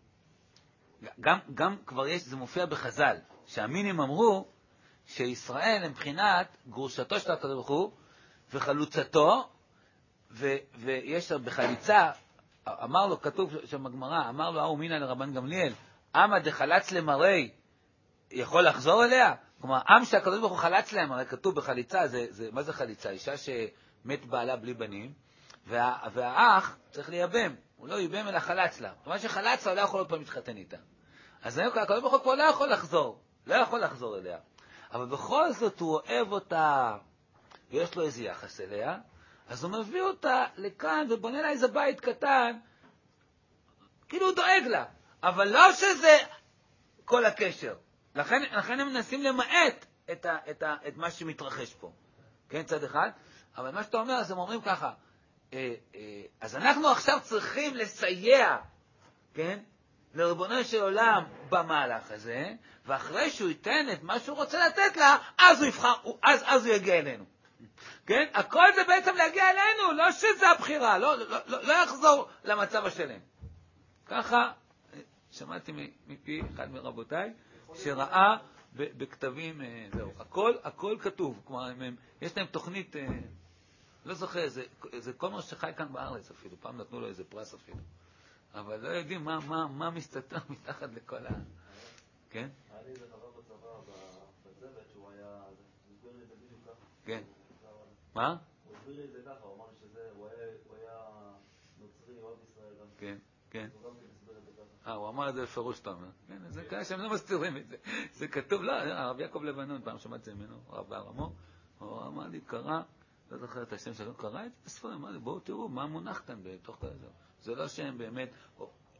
גם, גם כבר יש, זה מופיע בחז"ל, שהמינים אמרו שישראל הם בחינת גרושתו של הקדוש ברוך הוא וחלוצתו, ו, ויש בחליצה, אמר לו, כתוב שם בגמרא, אמר לו, אהו מינה לרבן גמליאל, אמה דחלץ למראי, יכול לחזור אליה? כלומר, עם שהקדוש ברוך הוא חלץ להם, הרי כתוב בחליצה, זה, זה, מה זה חליצה? אישה שמת בעלה בלי בנים, וה, והאח צריך לייבם, הוא לא ייבם אלא חלץ לה. מה שחלץ לה, הוא לא יכול עוד פעם להתחתן איתה. אז הקדוש ברוך הוא כבר לא יכול לחזור, לא יכול לחזור אליה. אבל בכל זאת הוא אוהב אותה, ויש לו איזה יחס אליה, אז הוא מביא אותה לכאן ובונה לה איזה בית קטן, כאילו הוא דואג לה, אבל לא שזה כל הקשר. לכן, לכן הם מנסים למעט את, ה, את, ה, את מה שמתרחש פה. כן, צד אחד. אבל מה שאתה אומר, אז הם אומרים ככה, אה, אה, אז אנחנו עכשיו צריכים לסייע, כן, לריבונו של עולם במהלך הזה, ואחרי שהוא ייתן את מה שהוא רוצה לתת לה, אז הוא יבחר, אז, אז הוא יגיע אלינו. כן? הכל זה בעצם להגיע אלינו, לא שזה הבחירה, לא, לא, לא, לא יחזור למצב השלם. ככה, שמעתי מפי אחד מרבותיי, שראה בכתבים, זהו, הכל, הכל כתוב, כלומר, הם, יש להם תוכנית, לא זוכר, זה, זה כל מה שחי כאן בארץ אפילו, פעם נתנו לו איזה פרס אפילו, אבל לא יודעים מה, מה, מה מסתתר מתחת לכל ה... כן? היה לי איזה חבר בצבא בצוות שהוא היה, הוא הסביר לי את זה בדיוק ככה. כן. מה? הוא הסביר לי את זה ככה, הוא אמר שזה, הוא היה נוצרי, אוהב ישראל גם. כן, כן. הוא גם כן הסביר את זה ככה. אה, הוא אמר את זה בפירוש, אתה אומר. כן, זה כאלה שהם לא מסתירים את זה. זה כתוב, לא, הרב יעקב לבנון, פעם שמעתי זה ממנו, הרב בערמו, הוא אמר לי, קרא, לא זוכר את השם שלו, קרא את הספרים, אמר לי, בואו תראו מה מונח כאן בתוך כזה. זה לא שהם באמת,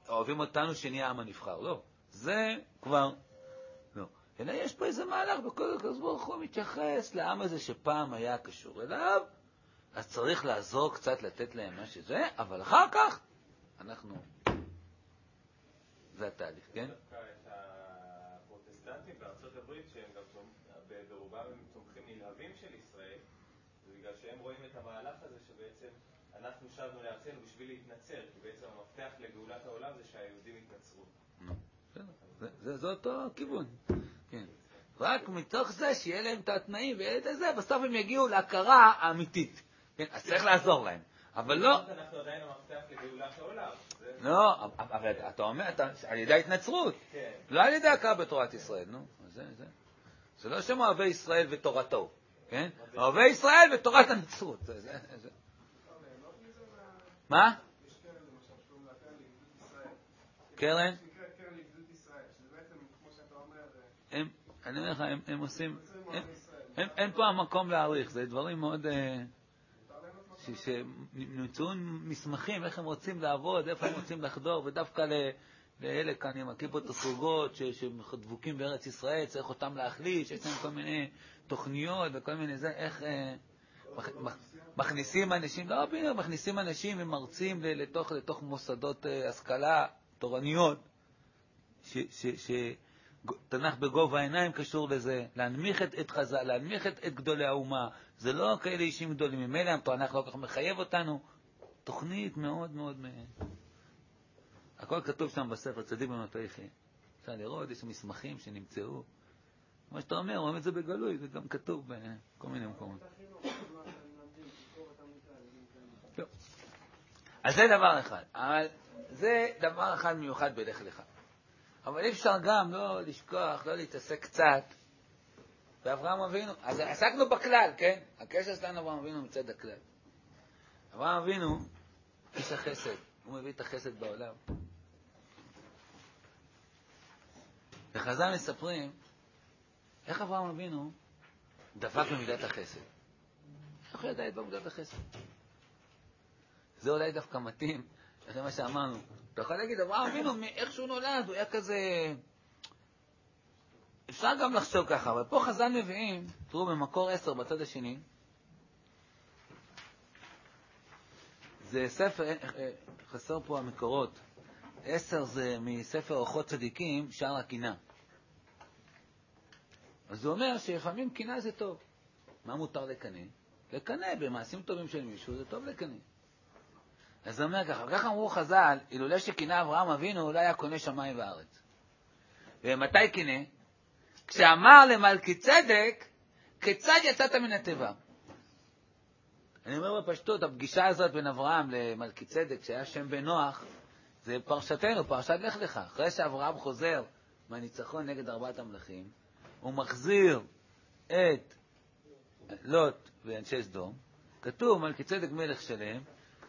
אוהבים אותנו שנהיה העם הנבחר. לא. זה כבר, לא. אלא יש פה איזה מהלך, בכל הקדוש ברוך הוא מתייחס לעם הזה שפעם היה קשור אליו, אז צריך לעזור קצת לתת להם מה שזה, אבל אחר כך אנחנו, זה התהליך, כן? דווקא את הפרוטסטנטים בארצות הברית, שהם גם ברובם הם תומכים נלהבים של ישראל, זה בגלל שהם רואים את המהלך הזה שבעצם אנחנו שבנו לארצנו בשביל להתנצר, כי בעצם המפתח לגאולת העולם זה שהיהודים התנצרו. זה אותו כיוון, כן. רק מתוך זה שיהיה להם את התנאים ויהיה את זה, בסוף הם יגיעו להכרה האמיתית. כן, אז צריך לעזור להם. אבל לא... אנחנו עדיין המפתח לגאולת העולם. לא, אבל אתה אומר, על ידי התנצרות. לא על ידי הכרה בתורת ישראל, נו. זה, זה. זה לא שם אוהבי ישראל ותורתו, כן? אוהבי ישראל ותורת הנצרות. זה, זה, זה. מה? יש קרן למשל, שקוראים לה קרן לגדות ישראל. קרן? שנקרא קרן לגדות ישראל, שזה בעצם, כמו שאתה אומר... הם, אני אומר לך, הם, הם עושים... הם, הם, אין פה המקום להעריך, זה דברים מאוד... שנמצאו מסמכים, איך הם רוצים לעבוד, איפה הם רוצים לחדור, ודווקא לאלה כאן עם הכיפות הסרוגות שדבוקים בארץ ישראל, צריך אותם להחליש, יש להם כל מיני תוכניות וכל מיני זה, איך מכניסים אנשים, לא בדיוק, מכניסים אנשים ומרצים לתוך, לתוך מוסדות השכלה תורניות, שתנ"ך בגובה העיניים קשור לזה, להנמיך את, את חז"ל, להנמיך את, את גדולי האומה. זה לא כאלה אישים גדולים, ממילא התנ"ך לא כך מחייב אותנו. תוכנית מאוד מאוד... הכל כתוב שם בספר, צדיק בנותו יחיה. אפשר לראות, יש מסמכים שנמצאו. כמו שאתה אומר, רואים את זה בגלוי, זה גם כתוב בכל מיני מקומות. אז זה דבר אחד. אבל זה דבר אחד מיוחד בלך לך. אבל אי אפשר גם לא לשכוח, לא להתעסק קצת באברהם אבינו. אז עסקנו בכלל, כן? הקשר שלנו אברהם אבינו מצד הכלל. אברהם אבינו, איש החסד, הוא מביא את החסד בעולם. וחז"ל מספרים איך אברהם אבינו דבק במידת החסד. איך הוא ידע לדבק במידת החסד? זה אולי דווקא מתאים, זה מה שאמרנו. אתה יכול להגיד, אברהם אבינו, איך שהוא נולד, הוא היה כזה... אפשר גם לחשוב ככה, אבל פה חז"ל מביאים, תראו במקור עשר בצד השני, זה ספר, חסר פה המקורות, עשר זה מספר אורחות צדיקים, שער הקינה. אז הוא אומר שלפעמים קינה זה טוב. מה מותר לקנא? לקנא במעשים טובים של מישהו, זה טוב לקנא. אז הוא אומר ככה, וכך אמרו חז"ל, אילולא שקינה אברהם אבינו, אולי היה קונה שמיים וארץ. ומתי קינה? כשאמר למלכי צדק, כיצד יצאת מן התיבה? אני אומר בפשטות, הפגישה הזאת בין אברהם למלכי צדק, שהיה שם בן נוח, זה פרשתנו, פרשת לך לך. אחרי שאברהם חוזר מהניצחון נגד ארבעת המלכים, הוא מחזיר את לוט ואנשי סדום, כתוב מלכי צדק מלך שלם,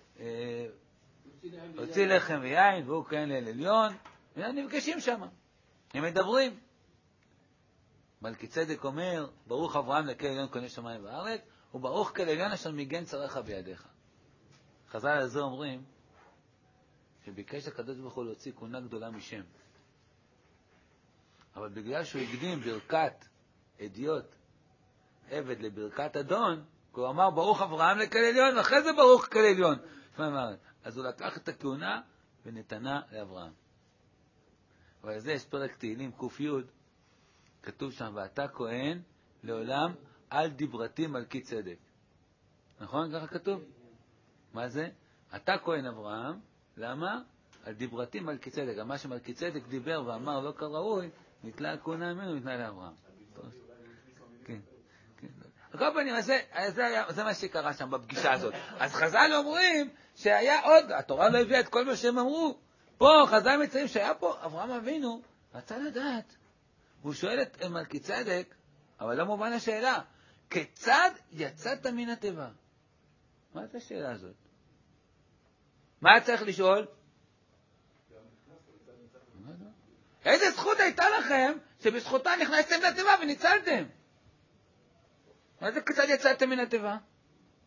הוציא לחם ויין, והוא כהן לאל עליון, והם נפגשים שם, הם מדברים. מלכי צדק אומר, ברוך אברהם לאל עליון קונה שמיים וארץ, וברוך כל עליון אשר מיגן צריך בידיך. חז"ל על זה אומרים, שביקש הקדוש ברוך הוא להוציא כהונה גדולה משם. אבל בגלל שהוא הקדים ברכת אדיוט עבד לברכת אדון, הוא אמר ברוך אברהם לאל עליון, ואחרי זה ברוך כל עליון. אז הוא לקח את הכהונה ונתנה לאברהם. אבל זה יש פרק תהילים קוף י', כתוב שם, ואתה כהן לעולם על דיברתי מלכי צדק. נכון? ככה כתוב? מה זה? אתה כהן אברהם, למה? על דיברתי מלכי צדק. מה שמלכי צדק דיבר ואמר לא כראוי, נתלה הכהונה ממנו, נתנה לאברהם. כן. כל פנים, זה, זה, זה מה שקרה שם בפגישה הזאת. אז חז"ל אומרים שהיה עוד, התורה לא הביאה את כל מה שהם אמרו. פה חז"ל מציינים שהיה פה אברהם אבינו, רצה לדעת. הוא שואל את מלכי צדק, אבל לא מובן השאלה, כיצד יצאת מן התיבה? מה את השאלה הזאת? מה היה צריך לשאול? איזה זכות הייתה לכם שבזכותה נכנסתם לתיבה וניצלתם? מה זה כיצד יצאתם מן התיבה?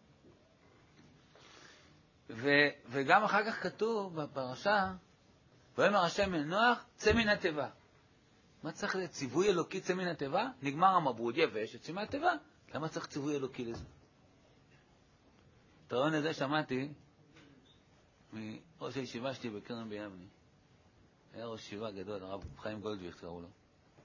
ו- וגם אחר כך כתוב בפרשה ואומר השם אל נוח, צא מן התיבה. מה צריך לציווי אלוקי צא מן התיבה? נגמר המברוד יבש, יצא מן התיבה. למה צריך ציווי אלוקי לזה? את הרעיון הזה שמעתי מראש הישיבה שלי בקרן ביבנה. היה ראש ישיבה גדול, הרב חיים גולדוויך קראו לו.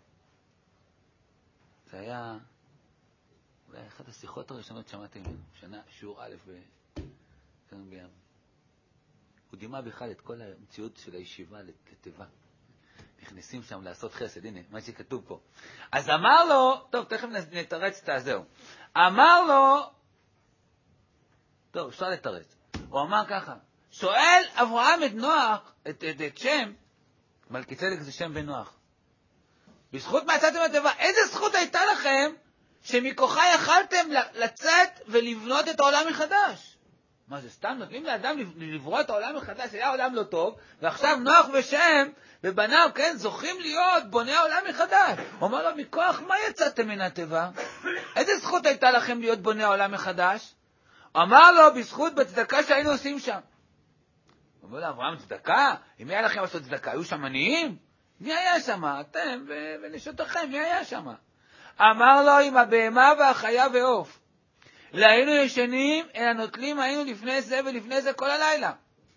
זה היה אולי אחת השיחות הראשונות שמעתי ממנו, שנה שיעור א' בקרן ביבנה. הוא דימה בכלל את כל המציאות של הישיבה לתיבה. נכנסים שם לעשות חסד, הנה, מה שכתוב פה. אז אמר לו, טוב, תכף נתרץ את הזהו. אמר לו, טוב, אפשר לתרץ. הוא אמר ככה, שואל אברהם את נוח, את, את, את שם, מלכיצדק זה שם בן נוח. בזכות מה יצאתם מהתיבה, איזה זכות הייתה לכם שמכוחה יכלתם לצאת ולבנות את העולם מחדש? מה זה, סתם נותנים לאדם לברוא את העולם מחדש, היה עולם לא טוב, ועכשיו נוח ושם ובניו, כן, זוכים להיות בוני העולם מחדש. הוא אומר לו, מכוח מה יצאתם מן התיבה? איזה זכות הייתה לכם להיות בוני העולם מחדש? הוא אמר לו, בזכות בצדקה שהיינו עושים שם. הוא אומר לו, אברהם, צדקה? אם היה לכם לעשות צדקה, היו שם עניים? מי היה שם? אתם ו- ונשותכם, מי היה שם? אמר לו, עם הבהמה והחיה ועוף. להיינו ישנים, אלא נוטלים היינו לפני זה ולפני זה כל הלילה.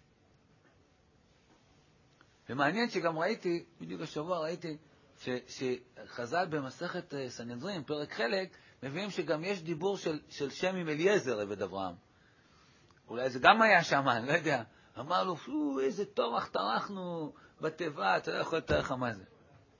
ומעניין שגם ראיתי, בדיוק השבוע ראיתי, ש, שחז"ל במסכת סנהדרין, פרק חלק, מביאים שגם יש דיבור של, של שם עם אליעזר, עבד אברהם. אולי זה גם היה שם, אני לא יודע. אמר לו, פו, איזה תורח טרחנו בתיבה, אתה לא יכול לתאר לך מה זה.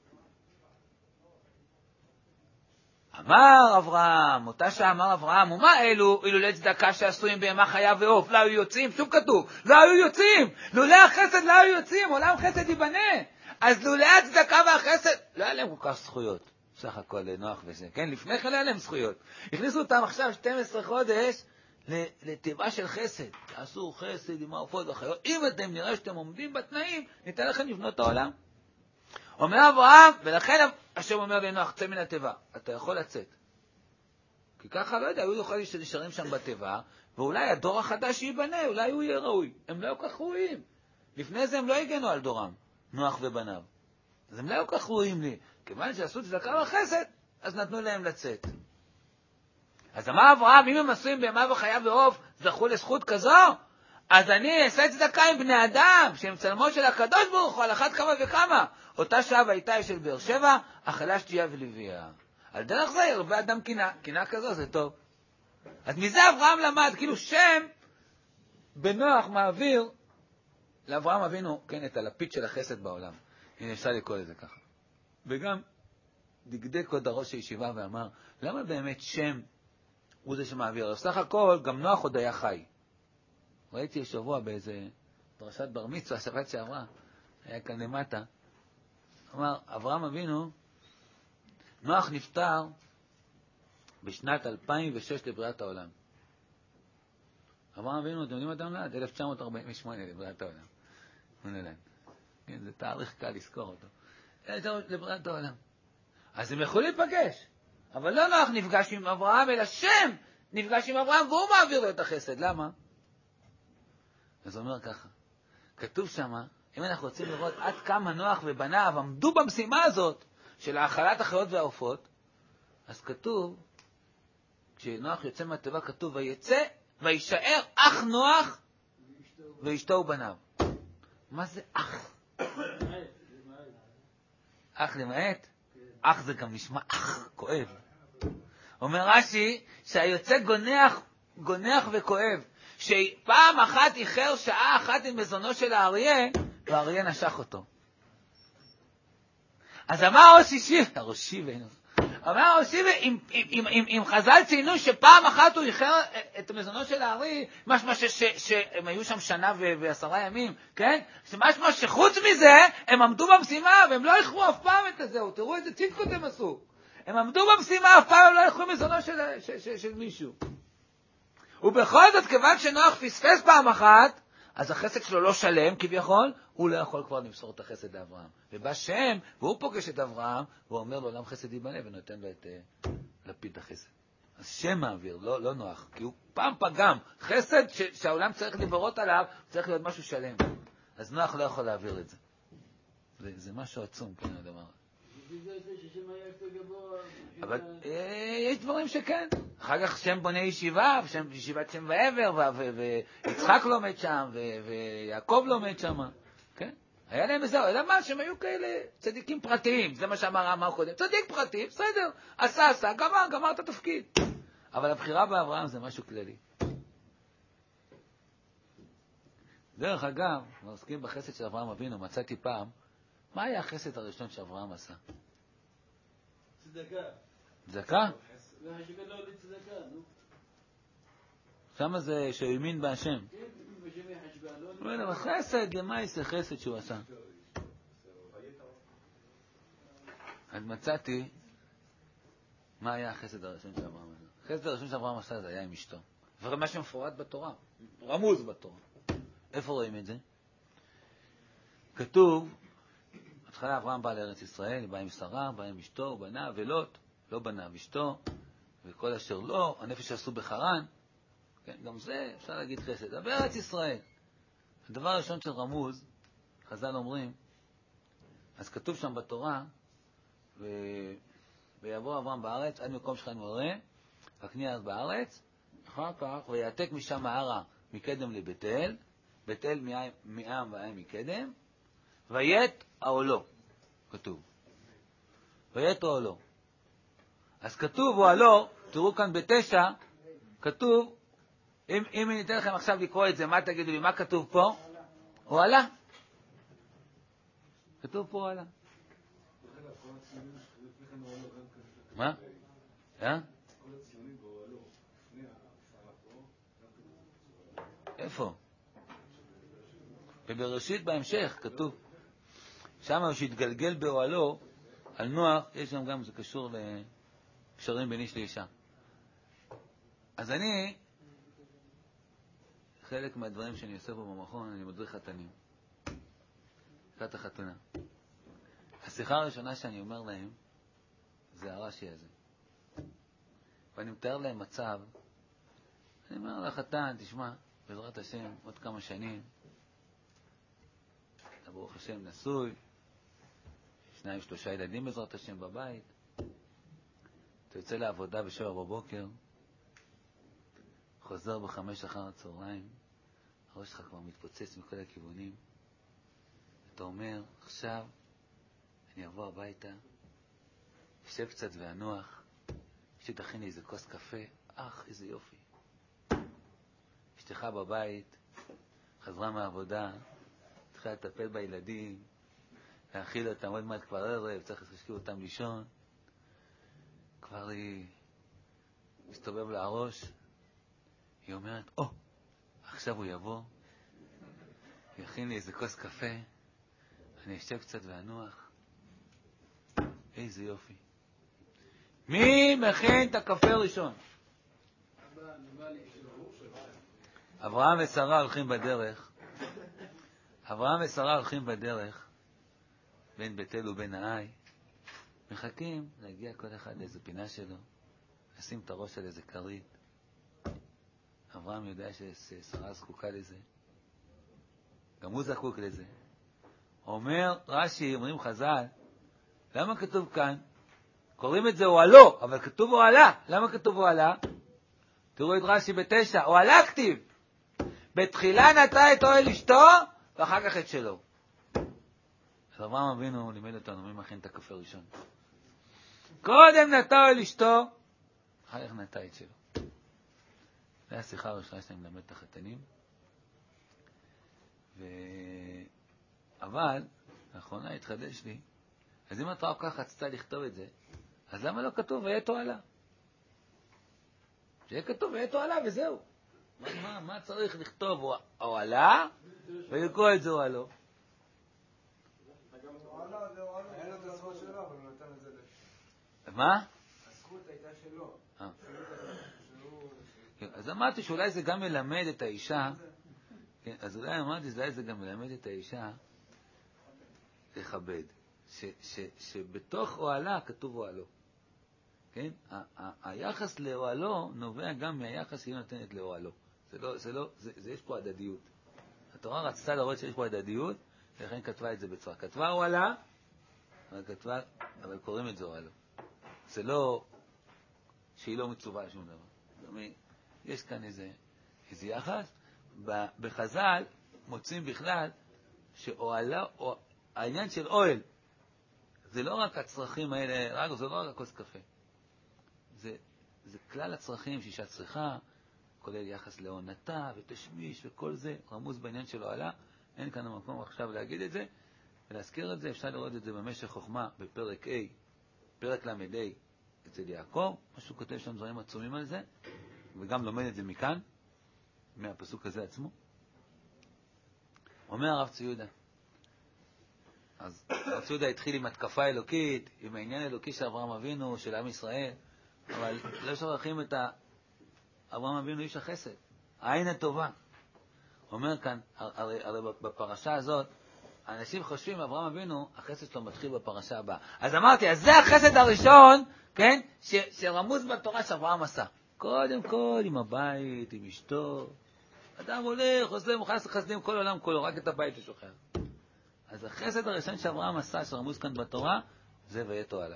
אמר אברהם, אותה שאמר אברהם, ומה אלו אילולי צדקה שעשויים בהמה חיה ועוף? לא היו יוצאים, שוב כתוב, לא היו יוצאים, לולי החסד לא היו יוצאים, עולם חסד ייבנה. אז לולי הצדקה והחסד, לא היה להם כל כך זכויות, סך הכל לנוח וזה, כן? לפני כן לא היה להם זכויות. הכניסו אותם עכשיו שנים עשר חודש לטבעה של חסד, תעשו חסד עם העופות והחיות, אם אתם נראה שאתם עומדים בתנאים, ניתן לכם לבנות את העולם. אומר אברהם, ולכן השם אומר לנוח, צא מן התיבה, אתה יכול לצאת. כי ככה, לא יודע, היו יכולים שנשארים שם בתיבה, ואולי הדור החדש ייבנה, אולי הוא יהיה ראוי. הם לא כל כך ראויים. לפני זה הם לא הגנו על דורם, נוח ובניו. אז הם לא כל כך ראויים לי. כיוון שעשו צדקה וחסד, אז נתנו להם לצאת. אז אמר אברהם, אם הם עשויים בהמה וחיה ועוף, זכו לזכות כזו, אז אני אעשה צדקה עם בני אדם, שהם צלמו של הקדוש ברוך הוא, על אחת כמה וכמה. אותה שעה והייתה של באר שבע, אכלה שתייה ולוויה. על דרך זה ירבה אדם קינה, קינה כזו זה טוב. אז מזה אברהם למד, כאילו שם בנוח מעביר לאברהם אבינו, כן, את הלפיד של החסד בעולם. הנה אפשר לקרוא לזה ככה. וגם דקדק עוד הראש הישיבה ואמר, למה באמת שם הוא זה שמעביר? בסך הכל גם נוח עוד היה חי. ראיתי השבוע באיזה פרשת בר מצווה, השבת שעברה, היה כאן למטה, אמר, אברהם אבינו, נוח נפטר בשנת אלפיים ושש לבריאת העולם. אברהם אבינו, אתם יודעים מה אתה נולד? אלף תשע מאות ארבעים ושמונה לבריאת העולם. הוא נולד. כן, זה תאריך קל לזכור אותו. אלף תשע מאות לבריאת העולם. אז הם יכולים להיפגש. אבל לא נוח נפגש עם אברהם, אלא שם נפגש עם אברהם, והוא מעביר לו את החסד. למה? אז הוא אומר ככה, כתוב שמה, אם אנחנו רוצים לראות עד כמה נוח ובניו עמדו במשימה הזאת של האכלת החיות והעופות, אז כתוב, כשנוח יוצא מהתיבה כתוב, ויצא וישאר אח נוח ואשתו ובניו. מה זה אח? אח למעט? אח זה גם נשמע אח, כואב. אומר רש"י שהיוצא גונח, גונח וכואב. שפעם אחת איחר שעה אחת עם מזונו של האריה, והאריה נשך אותו. אז אמר ראש ישיבה, ראש ישיבה, אמר ראש ישיבה, אם, אם, אם, אם, אם חז"ל ציינו שפעם אחת הוא איחר את מזונו של האריה, משמע ש, ש, שהם היו שם שנה ו, ועשרה ימים, כן? משמע שחוץ מזה, הם עמדו במשימה, והם לא איחרו אף פעם את הזהו, תראו איזה צדקות הם עשו. הם עמדו במשימה, אף פעם הם לא איחרו מזונו של, של, של, של מישהו. ובכל זאת, כיוון שנוח פספס פעם אחת, אז החסד שלו לא שלם כביכול, הוא לא יכול כבר למסור את החסד לאברהם. ובא שם, והוא פוגש את אברהם, והוא אומר לו, עולם חסד ייבנה, ונותן לו את uh, לפיד החסד. אז שם מעביר, לא, לא נוח, כי הוא פעם פגם. חסד ש- שהעולם צריך לברות עליו, צריך להיות משהו שלם. אז נוח לא יכול להעביר את זה. זה, זה משהו עצום, כן, הדבר. זה זה ששם היה יותר גבוה. אבל אה, יש דברים שכן. אחר כך שם בונה ישיבה, שם, ישיבת שם ועבר, ויצחק לומד שם, ו- ויעקב לומד שם. כן? היה להם איזה, אלא מה, שהם היו כאלה צדיקים פרטיים. זה מה שאמר אמר קודם. צדיק פרטי, בסדר. עשה, עשה, גמר, גמר את התפקיד. אבל הבחירה באברהם זה משהו כללי. דרך אגב, עוסקים בחסד של אברהם אבינו, מצאתי פעם, מה היה החסד הראשון שאברהם עשה? צדקה. צדקה? והשגה לא לצדקה, נו. שמה זה שהאמין בהשם. כן, בשמי חשבה, לא לצדקה. אבל חסד, למה יש חסד שהוא עשה? אז מצאתי מה היה החסד הראשון של אברהם עשה. החסד הראשון של אברהם עשה זה היה עם אשתו. ומה שמפורט בתורה, רמוז בתורה. איפה רואים את זה? כתוב, התחלה אברהם בא לארץ ישראל, בא עם שרה, בא עם אשתו, הוא בנה ולוט, לא בנה ואשתו, וכל אשר לא, הנפש עשו בחרן, כן, גם זה אפשר להגיד חסד. אבל בארץ ישראל, הדבר הראשון של רמוז, חז"ל אומרים, אז כתוב שם בתורה, ו... ויעבור אברהם בארץ, עד מקום שכן מורה, וקניע אז בארץ, אחר כך, ויעתק משם הערה מקדם לבית אל, בית אל מעם ועם מקדם, ויית העולו, כתוב. ויית העולו. אז כתוב אוהלו, תראו כאן בתשע, כתוב, אם, אם אני אתן לכם עכשיו לקרוא את זה, מה תגידו לי, מה כתוב פה? אוהלה. כתוב פה אוהלה. מה? אה? איפה? ובראשית בהמשך כתוב, שם הוא שהתגלגל באוהלו, על נוח, יש שם גם, זה קשור לקשרים בין איש לאישה. אז אני, חלק מהדברים שאני עושה פה במכון, אני מדריך חתנים. לקראת החתונה. השיחה הראשונה שאני אומר להם, זה הרש"י הזה. ואני מתאר להם מצב, אני אומר לחתן, תשמע, בעזרת השם, עוד כמה שנים, אתה ברוך השם נשוי, שניים, שלושה ילדים בעזרת השם בבית, אתה יוצא לעבודה בשבע בבוקר, חוזר בחמש אחר הצהריים, הראש שלך כבר מתפוצץ מכל הכיוונים, אתה אומר, עכשיו אני אבוא הביתה, יושב קצת ואנוח, שתכין לי איזה כוס קפה, אך, איזה יופי. אשתך בבית, חזרה מהעבודה, התחילה לטפל בילדים, להאכיל אותם, עוד מעט כבר ערב, צריך להשקיע אותם לישון. כבר היא מסתובב לה הראש, היא אומרת, או, oh, עכשיו הוא יבוא, יכין לי איזה כוס קפה, אני אשב קצת ואנוח. איזה יופי. מי מכין את הקפה ראשון? אברהם ושרה הולכים בדרך. אברהם ושרה הולכים בדרך, בין בית אל ובין העי. מחכים להגיע כל אחד לאיזו פינה שלו, לשים את הראש על איזה כרית. אברהם יודע ששרה זקוקה לזה. גם הוא זקוק לזה. אומר רש"י, אומרים חז"ל, למה כתוב כאן? קוראים את זה אוהלו, אבל כתוב אוהלה. למה כתוב אוהלה? תראו את רש"י בתשע, אוהלה כתיב. בתחילה נטע את אוהל אשתו, ואחר כך את שלו. אז אברהם אבינו לימד אותנו מי מכין את הקפה ראשון. קודם נטע אוהל אשתו, אחר כך נטע את שלו. זו השיחה הראשונה שאני מלמד את החתנים. ו... אבל, לאחרונה התחדש לי, אז אם אתה כל כך רצתה לכתוב את זה, אז למה לא כתוב ויהיה תועלה? שיהיה כתוב ויהיה תועלה וזהו. מה, מה, מה צריך לכתוב אוהלה ולקרוא את זה אוהלו? אוהלה זה אוהלה, היה לו את הזכות שלו, אבל הוא נתן את זה לשם. מה? הזכות הייתה שלו. אז אמרתי שאולי זה גם מלמד את האישה, אז אולי אמרתי שאולי זה גם מלמד את האישה לכבד. ש, ש, שבתוך אוהלה כתוב אוהלו. כן? ה- ה- היחס לאוהלו נובע גם מהיחס שהיא נותנת לאוהלו. זה לא, זה לא, זה, זה יש פה הדדיות. התורה רצתה לראות שיש פה הדדיות, לכן כתבה את זה בצורה. כתבה אוהלה, אבל כתבה, אבל קוראים את זה אוהלה. זה לא שהיא לא מצווה על שום דבר. יש כאן איזה, איזה יחס. בחז"ל מוצאים בכלל שאוהלה, העניין של אוהל, זה לא רק הצרכים האלה, רק, זה לא רק כוס קפה. זה, זה כלל הצרכים שאישה צריכה, כולל יחס לעונתה ותשמיש וכל זה, רמוז בעניין של אוהלה. אין כאן המקום עכשיו להגיד את זה, ולהזכיר את זה. אפשר לראות את זה במשך חוכמה בפרק A, פרק למד A, אצל יעקב, משהו כותב שם דברים עצומים על זה, וגם לומד את זה מכאן, מהפסוק הזה עצמו. אומר הרב צבי יהודה, אז הרב צבי יהודה התחיל עם התקפה אלוקית, עם העניין האלוקי של אברהם אבינו, של עם ישראל, אבל לא שוכחים את אברהם אבינו איש החסד, העין הטובה. אומר כאן, הרי, הרי בפרשה הזאת, האנשים חושבים, אברהם אבינו, החסד שלו מתחיל בפרשה הבאה. אז אמרתי, אז זה החסד הראשון, כן, ש, שרמוז בתורה שאברהם עשה. קודם כל, עם הבית, עם אשתו. אדם הולך, עושה, מוכן לעשות חסדים כל עולם כולו, רק את הבית ששוכר. אז החסד הראשון שאברהם עשה, שרמוז כאן בתורה, זה וית אוהלה.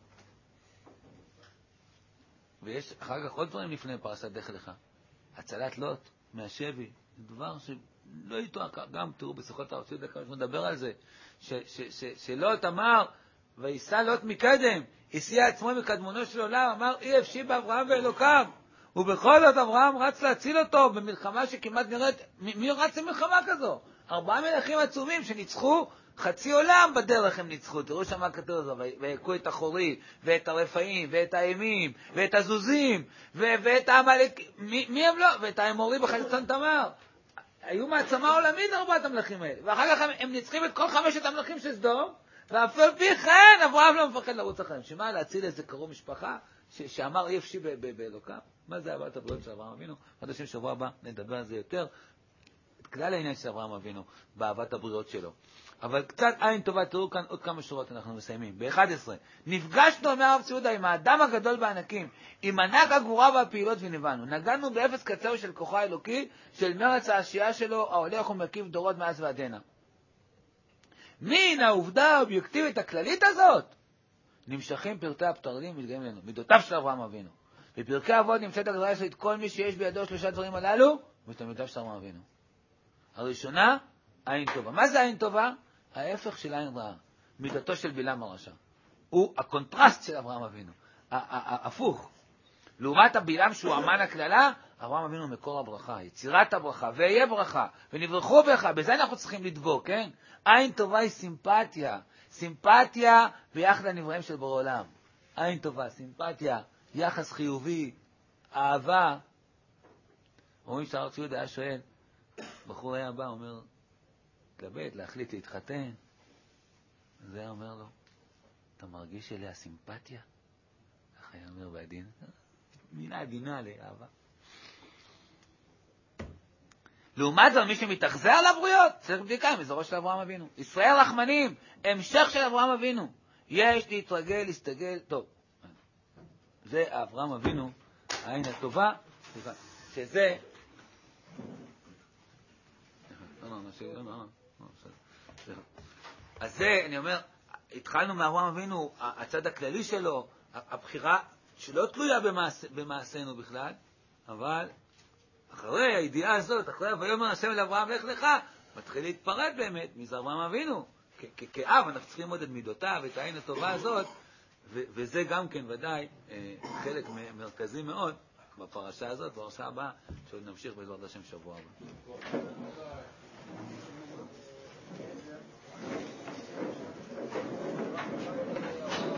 ויש אחר כך עוד דברים לפני פרשת דרך לך. הצלת לוט מהשבי. זה דבר שלא יתואר, גם תראו בשיחות הרב צבי יהודה כמה שמדבר על זה, ש, ש, ש, שלוט אמר, ויסע לוט מקדם, הסיע עצמו מקדמונו של עולם, אמר אי אפשי באברהם ואלוקיו, ובכל זאת אברהם רץ להציל אותו במלחמה שכמעט נראית, מי, מי רץ למלחמה כזו? ארבעה מלכים עצומים שניצחו חצי עולם בדרך הם ניצחו. תראו שמה כתוב זה, והכו את החורי, ואת הרפאים, ואת האימים, ואת הזוזים, ו- ואת העמלק, מי, מי הם לא? ואת האמורי בחלצון תמר. היו מעצמה עולמית ארבעת המלכים האלה. ואחר כך הם, הם ניצחים את כל חמשת המלכים של סדום, ואף על פי כן אברהם לא מפחד לרוץ אחריהם. שמה? להציל איזה קרוב משפחה ש- שאמר אי אפשי באלוקיו? מה זה אהבת הבריאות של אברהם אבינו? עד השם שבוע הבא נדבר על זה יותר. את כלל העניין של אברהם אבינו באהבת הבריאות שלו. אבל קצת עין טובה, תראו כאן עוד כמה שורות אנחנו מסיימים. ב-אחד עשרה, נפגשנו, אומר הרב צבי יהודה, עם האדם הגדול בענקים, עם ענק הגבורה והפעילות ונבנו. נגענו באפס קצהו של כוחו האלוקי, של מרץ העשייה שלו, ההולך ומקיף דורות מאז ועדנה. מן העובדה האובייקטיבית הכללית הזאת, נמשכים פרטי הפתרלים ומתגעים לנו, מידותיו של אברהם אבינו. בפרקי אבות נמצאת הגדרה יסודית, כל מי שיש בידו שלושה דברים הללו, ותלמידיו של אברהם אבינו. הראשונה, עין טובה. מה זה עין טובה? ההפך של עין רעה. מידתו של בלעם הרשע. הוא הקונטרסט של אברהם אבינו. הפוך. לעומת הבלעם שהוא אמן הכללה, אברהם אבינו מקור הברכה, יצירת הברכה, ויהיה ברכה, ונברכו בך. בזה אנחנו צריכים לדבוק, כן? עין טובה היא סימפתיה. סימפתיה ביחד לנבראים של בורא עולם. עין טובה, סימפתיה, יחס חיובי, אהבה. אומרים שהרב צבי יהודה היה שואל, בחור היה בא, אומר, תלבט, להחליט להתחתן. זה היה אומר לו, אתה מרגיש אליה סימפתיה? ככה היה אומר בעדין, מילה עדינה לאהבה. לעומת זאת, מי שמתאכזר על הבריות, צריך בדיקה עם אזורו של אברהם אבינו. ישראל רחמנים, המשך של אברהם אבינו. יש להתרגל, להסתגל, טוב. זה אברהם אבינו, העין הטובה, שזה... אז זה, אני אומר, התחלנו מאברהם אבינו, הצד הכללי שלו, הבחירה שלא תלויה במעשינו בכלל, אבל אחרי הידיעה הזאת, אחרי ויאמר השם אל אברהם לך לך, מתחיל להתפרט באמת מזה אברהם אבינו. כאב אנחנו צריכים עוד את מידותיו, את העין הטובה הזאת, וזה גם כן ודאי חלק מרכזי מאוד בפרשה הזאת, בפרשה הבאה, שעוד נמשיך בעזרת השם שבוע הבא.